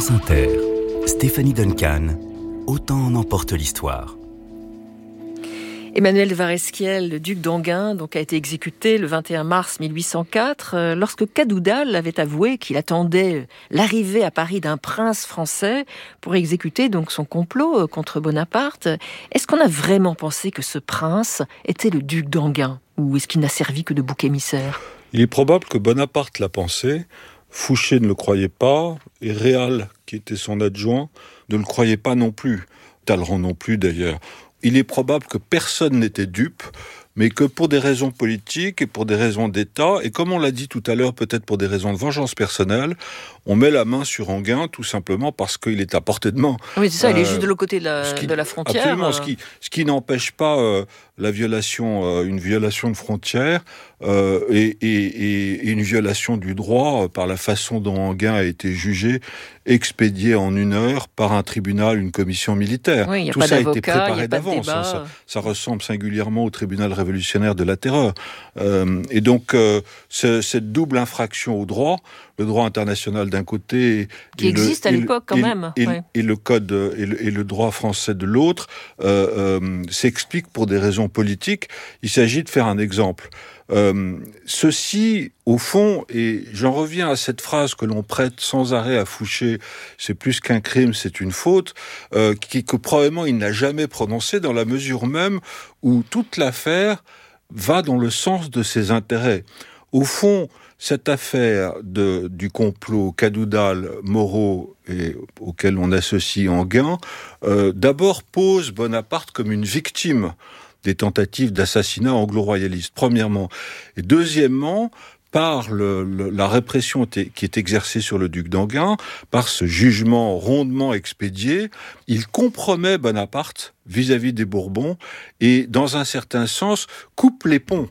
France Inter, Stéphanie Duncan, Autant en emporte l'histoire. Emmanuel de Varesquiel, le duc d'Enghien, a été exécuté le 21 mars 1804, lorsque Cadoudal avait avoué qu'il attendait l'arrivée à Paris d'un prince français pour exécuter son complot contre Bonaparte. Est-ce qu'on a vraiment pensé que ce prince était le duc d'Enghien, ou est-ce qu'il n'a servi que de bouc émissaire ? Il est probable que Bonaparte l'a pensé, Fouché ne le croyait pas, et Réal, qui était son adjoint, ne le croyait pas non plus. Talleyrand non plus d'ailleurs. Il est probable que personne n'était dupe, mais que pour des raisons politiques et pour des raisons d'État, et comme on l'a dit tout à l'heure, peut-être pour des raisons de vengeance personnelle, on met la main sur Enghien tout simplement parce qu'il est à portée de main. Oui, c'est ça, il est juste de l'autre côté de la frontière. Absolument, ce qui n'empêche pas une violation de frontière et une violation du droit par la façon dont Enghien a été jugé, expédié en 1 heure par un tribunal, une commission militaire. Oui, tout ça a été préparé d'avance. Ça ressemble singulièrement au tribunal révolutionnaire de la terreur. Et donc, cette double infraction au droit, le droit international d'un côté, qui existe à l'époque quand même, et le code et le droit français de l'autre, s'explique pour des raisons politiques. Il s'agit de faire un exemple. Ceci, au fond, et j'en reviens à cette phrase que l'on prête sans arrêt à Fouché, c'est plus qu'un crime, c'est une faute, que probablement il n'a jamais prononcée, dans la mesure même où toute l'affaire va dans le sens de ses intérêts. Au fond, cette affaire du complot Cadoudal-Moreau et auquel on associe Enghien, d'abord pose Bonaparte comme une victime des tentatives d'assassinat anglo-royalistes, premièrement. Et deuxièmement, par la répression qui est exercée sur le duc d'Enghien, par ce jugement rondement expédié, il compromet Bonaparte vis-à-vis des Bourbons et, dans un certain sens, coupe les ponts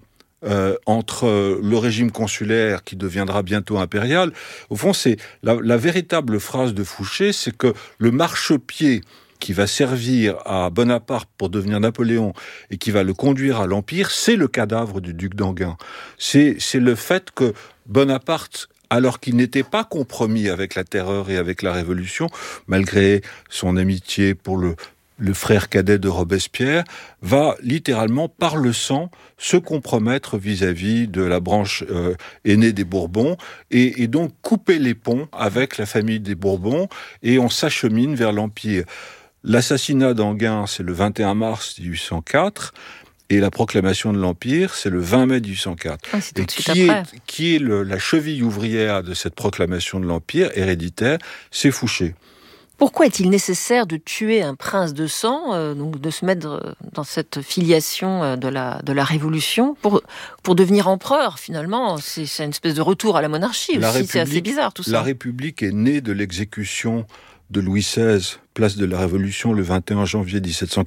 entre le régime consulaire qui deviendra bientôt impérial. Au fond, c'est la véritable phrase de Fouché, c'est que le marchepied qui va servir à Bonaparte pour devenir Napoléon et qui va le conduire à l'Empire, c'est le cadavre du duc d'Enghien. C'est le fait que Bonaparte, alors qu'il n'était pas compromis avec la terreur et avec la Révolution, malgré son amitié pour le frère cadet de Robespierre, va littéralement, par le sang, se compromettre vis-à-vis de la branche aînée des Bourbons et donc couper les ponts avec la famille des Bourbons, et on s'achemine vers l'Empire. L'assassinat d'Enghien, c'est le 21 mars 1804, et la proclamation de l'Empire, c'est le 20 mai 1804. Ah, c'est tout de suite après. Qui est la cheville ouvrière de cette proclamation de l'Empire héréditaire? C'est Fouché. Pourquoi est-il nécessaire de tuer un prince de sang, donc de se mettre dans cette filiation de la Révolution pour devenir empereur, finalement? C'est une espèce de retour à la monarchie aussi, c'est assez bizarre tout ça. La République est née de l'exécution de Louis XVI, place de la Révolution, le 21 janvier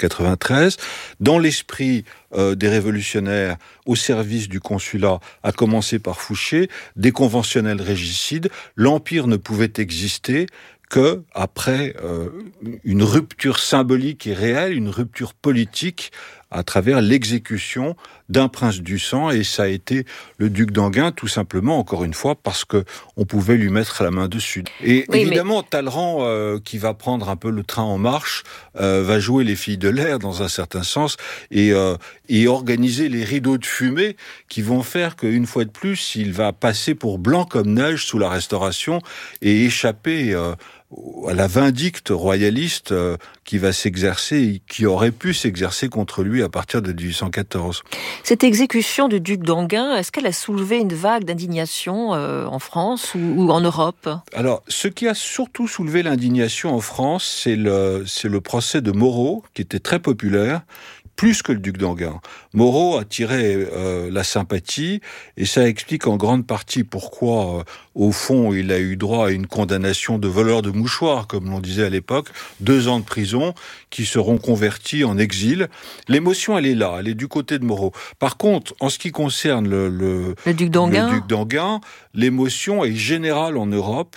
1793. Dans l'esprit des révolutionnaires au service du consulat, à commencer par Fouché, des conventionnels régicides, l'Empire ne pouvait exister que après une rupture symbolique et réelle, une rupture politique à travers l'exécution d'un prince du sang, et ça a été le duc d'Enghien, tout simplement, encore une fois, parce que on pouvait lui mettre la main dessus. Et oui, évidemment, Talleyrand, qui va prendre un peu le train en marche, va jouer les filles de l'air, dans un certain sens, et organiser les rideaux de fumée qui vont faire qu'une fois de plus, il va passer pour blanc comme neige sous la Restauration et échapper à la vindicte royaliste qui va s'exercer et qui aurait pu s'exercer contre lui à partir de 1814. Cette exécution du duc d'Enghien, est-ce qu'elle a soulevé une vague d'indignation en France ou en Europe? Alors, ce qui a surtout soulevé l'indignation en France, c'est le procès de Moreau, qui était très populaire, plus que le duc d'Enghien. Moreau a tiré la sympathie, et ça explique en grande partie pourquoi, au fond, il a eu droit à une condamnation de voleur de mouchoirs, comme l'on disait à l'époque, 2 ans de prison, qui seront convertis en exil. L'émotion, elle est là, elle est du côté de Moreau. Par contre, en ce qui concerne le duc d'Enghien, l'émotion est générale en Europe,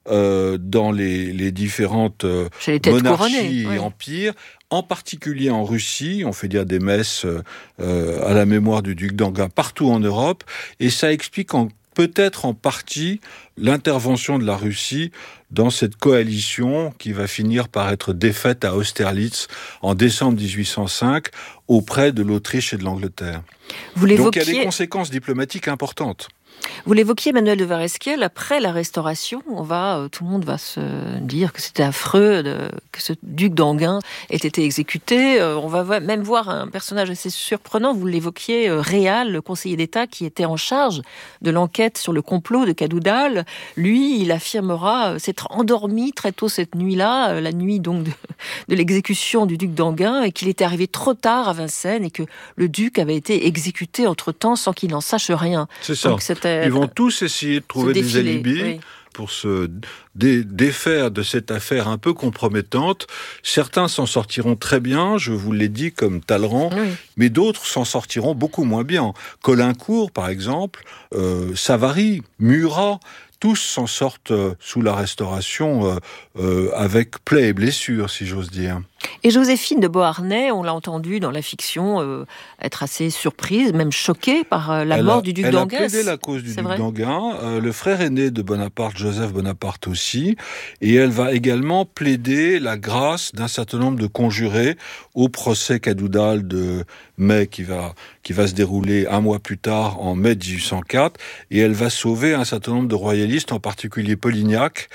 dans les différentes monarchies et empires, en particulier en Russie. On fait dire des messes à la mémoire du duc d'Enghien partout en Europe, et ça explique en peut-être en partie l'intervention de la Russie dans cette coalition qui va finir par être défaite à Austerlitz en décembre 1805 auprès de l'Autriche et de l'Angleterre. Donc il y a des conséquences diplomatiques importantes. Vous l'évoquiez, Manuel de Varesquiel, après la Restauration, tout le monde va se dire que c'était affreux que ce duc d'Enghien ait été exécuté. On va même voir un personnage assez surprenant, vous l'évoquiez, Réal, le conseiller d'État qui était en charge de l'enquête sur le complot de Cadoudal. Lui, il affirmera s'être endormi très tôt cette nuit-là, la nuit donc de l'exécution du duc d'Enghien, et qu'il était arrivé trop tard à Vincennes et que le duc avait été exécuté entre-temps sans qu'il n'en sache rien. C'est ça. Donc, ils vont tous essayer de trouver des alibis pour se défaire de cette affaire un peu compromettante. Certains s'en sortiront très bien, je vous l'ai dit, comme Talleyrand, mais d'autres s'en sortiront beaucoup moins bien. Caulaincourt, par exemple, Savary, Murat, tous s'en sortent sous la Restauration avec plaies et blessures, si j'ose dire. Et Joséphine de Beauharnais, on l'a entendu dans la fiction, être assez surprise, même choquée par la mort du duc d'Enghien. Elle a plaidé la cause du duc d'Enghien, le frère aîné de Bonaparte, Joseph Bonaparte aussi, et elle va également plaider la grâce d'un certain nombre de conjurés au procès Cadoudal de mai qui va se dérouler un mois plus tard, en mai 1804, et elle va sauver un certain nombre de royalistes, en particulier Polignac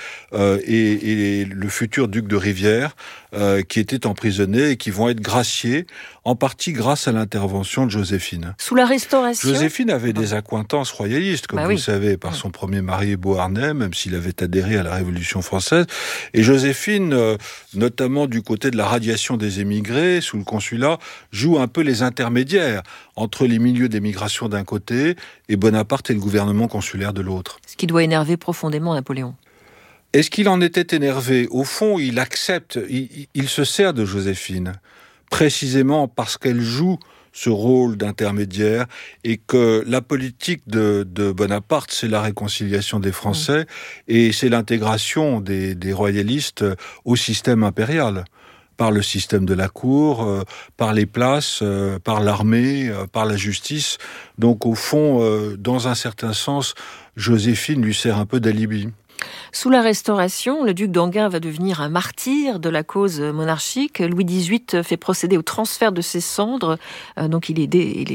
et le futur duc de Rivière, qui étaient emprisonnés et qui vont être graciés, en partie grâce à l'intervention de Joséphine. Sous la Restauration, Joséphine avait des accointances royalistes, comme vous le savez, par son premier mari Beauharnais, même s'il avait adhéré à la Révolution française. Et Joséphine, notamment du côté de la radiation des émigrés, sous le consulat, joue un peu les intermédiaires entre les milieux d'émigration d'un côté et Bonaparte et le gouvernement consulaire de l'autre. Ce qui doit énerver profondément Napoléon. Est-ce qu'il en était énervé ? Au fond, il accepte, il se sert de Joséphine, précisément parce qu'elle joue ce rôle d'intermédiaire et que la politique de Bonaparte, c'est la réconciliation des Français et c'est l'intégration des royalistes au système impérial. Par le système de la cour, par les places, par l'armée, par la justice. Donc au fond, dans un certain sens, Joséphine lui sert un peu d'alibi. Sous la Restauration, le duc d'Enghien va devenir un martyr de la cause monarchique. Louis XVIII fait procéder au transfert de ses cendres. Donc il est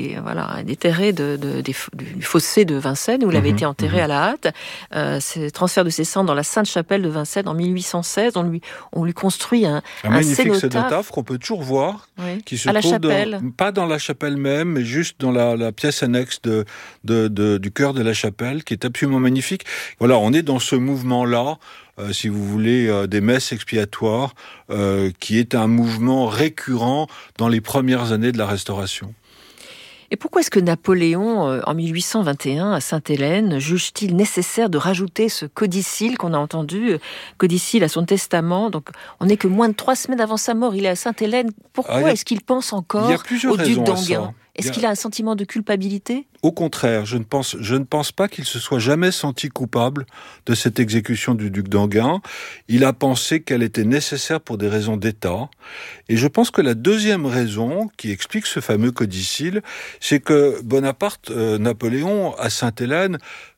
déterré du fossé de Vincennes, où il avait été enterré à la hâte. Ce transfert de ses cendres dans la Sainte-Chapelle de Vincennes en 1816. On lui construit un magnifique cénotaphe qu'on peut toujours voir, qui se trouve pas dans la chapelle même, mais juste dans la pièce annexe du chœur de la chapelle, qui est absolument magnifique. Voilà, on est dans ce mouvement-là, si vous voulez, des messes expiatoires, qui est un mouvement récurrent dans les premières années de la Restauration. Et pourquoi est-ce que Napoléon, en 1821, à Sainte-Hélène, juge-t-il nécessaire de rajouter ce codicille qu'on a entendu, codicille à son testament? Donc, on n'est que moins de 3 semaines avant sa mort, il est à Sainte-Hélène. Pourquoi est-ce qu'il pense encore au duc d'Enghien? Est-ce qu'il a un sentiment de culpabilité? Au contraire, je ne pense pas qu'il se soit jamais senti coupable de cette exécution du duc d'Enghien. Il a pensé qu'elle était nécessaire pour des raisons d'État. Et je pense que la deuxième raison qui explique ce fameux codicille, c'est que Napoléon, à Sainte-Hélène,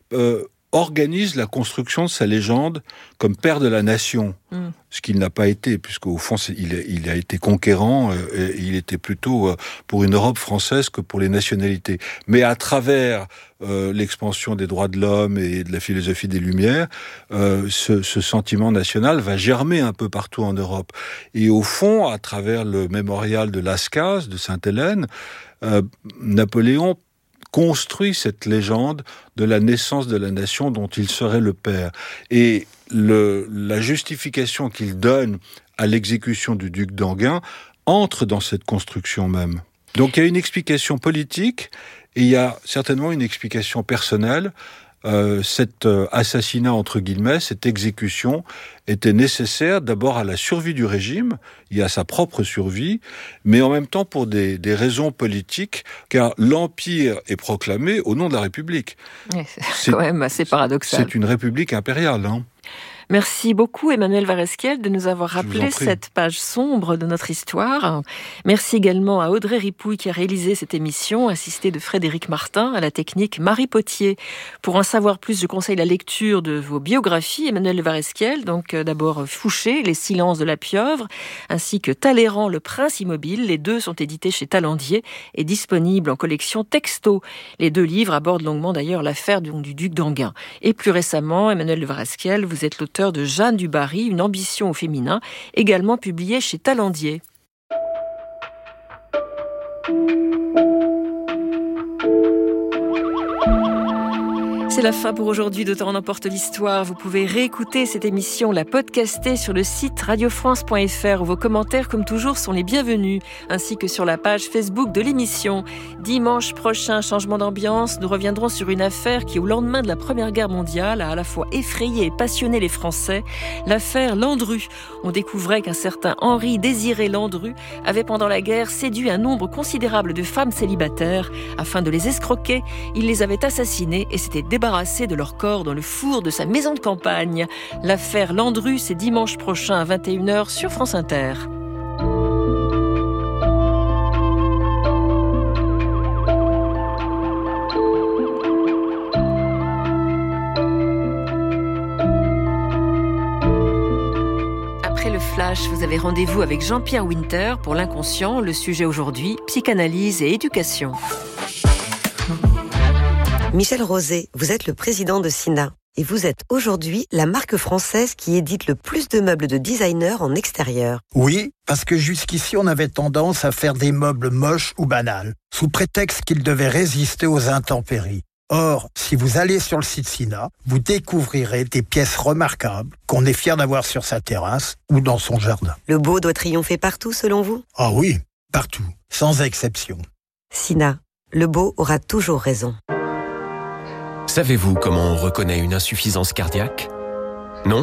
organise la construction de sa légende comme père de la nation, ce qu'il n'a pas été, puisqu'au fond, il a été conquérant, et il était plutôt pour une Europe française que pour les nationalités. Mais à travers l'expansion des droits de l'homme et de la philosophie des Lumières, ce sentiment national va germer un peu partout en Europe. Et au fond, à travers le mémorial de Lascaz, de Sainte-Hélène, Napoléon construit cette légende de la naissance de la nation dont il serait le père. Et la justification qu'il donne à l'exécution du duc d'Enghien entre dans cette construction même. Donc il y a une explication politique et il y a certainement une explication personnelle. Cet assassinat, entre guillemets, cette exécution était nécessaire d'abord à la survie du régime, il y a sa propre survie, mais en même temps pour des raisons politiques, car l'Empire est proclamé au nom de la République. C'est quand même assez paradoxal. C'est une république impériale. Merci beaucoup Emmanuel Varesquiel de nous avoir rappelé cette page sombre de notre histoire. Merci également à Audrey Ripouille qui a réalisé cette émission, assistée de Frédéric Martin, à la technique Marie Potier. Pour en savoir plus, je conseille la lecture de vos biographies, Emmanuel Varesquiel, donc d'abord Fouché, Les silences de la pieuvre, ainsi que Talleyrand, Le prince immobile. Les deux sont édités chez Talandier et disponibles en collection Texto. Les deux livres abordent longuement d'ailleurs l'affaire du duc d'Enghien. Et plus récemment, Emmanuel Varesquiel, vous êtes l'auteur de Jeanne du Barry, une ambition au féminin, également publié chez Talandier. C'est la fin pour aujourd'hui d'Autant en emporte l'histoire. Vous pouvez réécouter cette émission, la podcaster sur le site radiofrance.fr où vos commentaires, comme toujours, sont les bienvenus, ainsi que sur la page Facebook de l'émission. Dimanche prochain, changement d'ambiance, nous reviendrons sur une affaire qui, au lendemain de la Première Guerre mondiale, a à la fois effrayé et passionné les Français, l'affaire Landru. On découvrait qu'un certain Henri Désiré Landru avait pendant la guerre séduit un nombre considérable de femmes célibataires. Afin de les escroquer, il les avait assassinées et s'était débarrassé de leur corps dans le four de sa maison de campagne. L'affaire Landru, c'est dimanche prochain à 21h sur France Inter. Après le flash, vous avez rendez-vous avec Jean-Pierre Winter pour l'inconscient. Le sujet aujourd'hui, psychanalyse et éducation. Michel Rosé, vous êtes le président de Sina et vous êtes aujourd'hui la marque française qui édite le plus de meubles de designer en extérieur. Oui, parce que jusqu'ici on avait tendance à faire des meubles moches ou banals, sous prétexte qu'ils devaient résister aux intempéries. Or, si vous allez sur le site Sina, vous découvrirez des pièces remarquables qu'on est fier d'avoir sur sa terrasse ou dans son jardin. Le beau doit triompher partout selon vous ? Ah oui, partout, sans exception. Sina, le beau aura toujours raison. Savez-vous comment on reconnaît une insuffisance cardiaque ? Non ?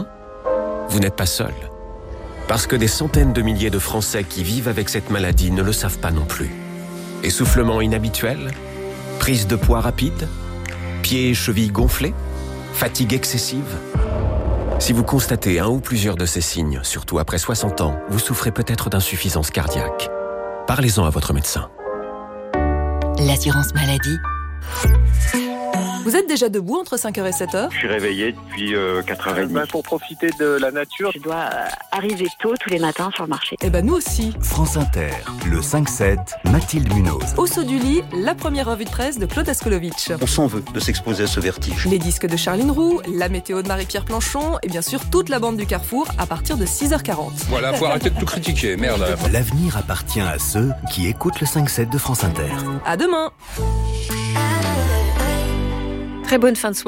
Vous n'êtes pas seul. Parce que des centaines de milliers de Français qui vivent avec cette maladie ne le savent pas non plus. Essoufflement inhabituel ? Prise de poids rapide ? Pieds et chevilles gonflés ? Fatigue excessive ? Si vous constatez un ou plusieurs de ces signes, surtout après 60 ans, vous souffrez peut-être d'insuffisance cardiaque. Parlez-en à votre médecin. L'assurance maladie. Vous êtes déjà debout entre 5h et 7h ? Je suis réveillé depuis 4h30. Pour profiter de la nature. Je dois arriver tôt tous les matins sur le marché. Eh ben nous aussi. France Inter, le 5-7, Mathilde Munoz. Au saut du lit, la première revue de presse de Claude Askolovitch. On s'en veut de s'exposer à ce vertige. Les disques de Charline Roux, la météo de Marie-Pierre Planchon et bien sûr toute la bande du Carrefour à partir de 6h40. Voilà, faut arrêter de tout critiquer, merde. L'avenir appartient à ceux qui écoutent le 5-7 de France Inter. À demain. Très bonne fin de soirée.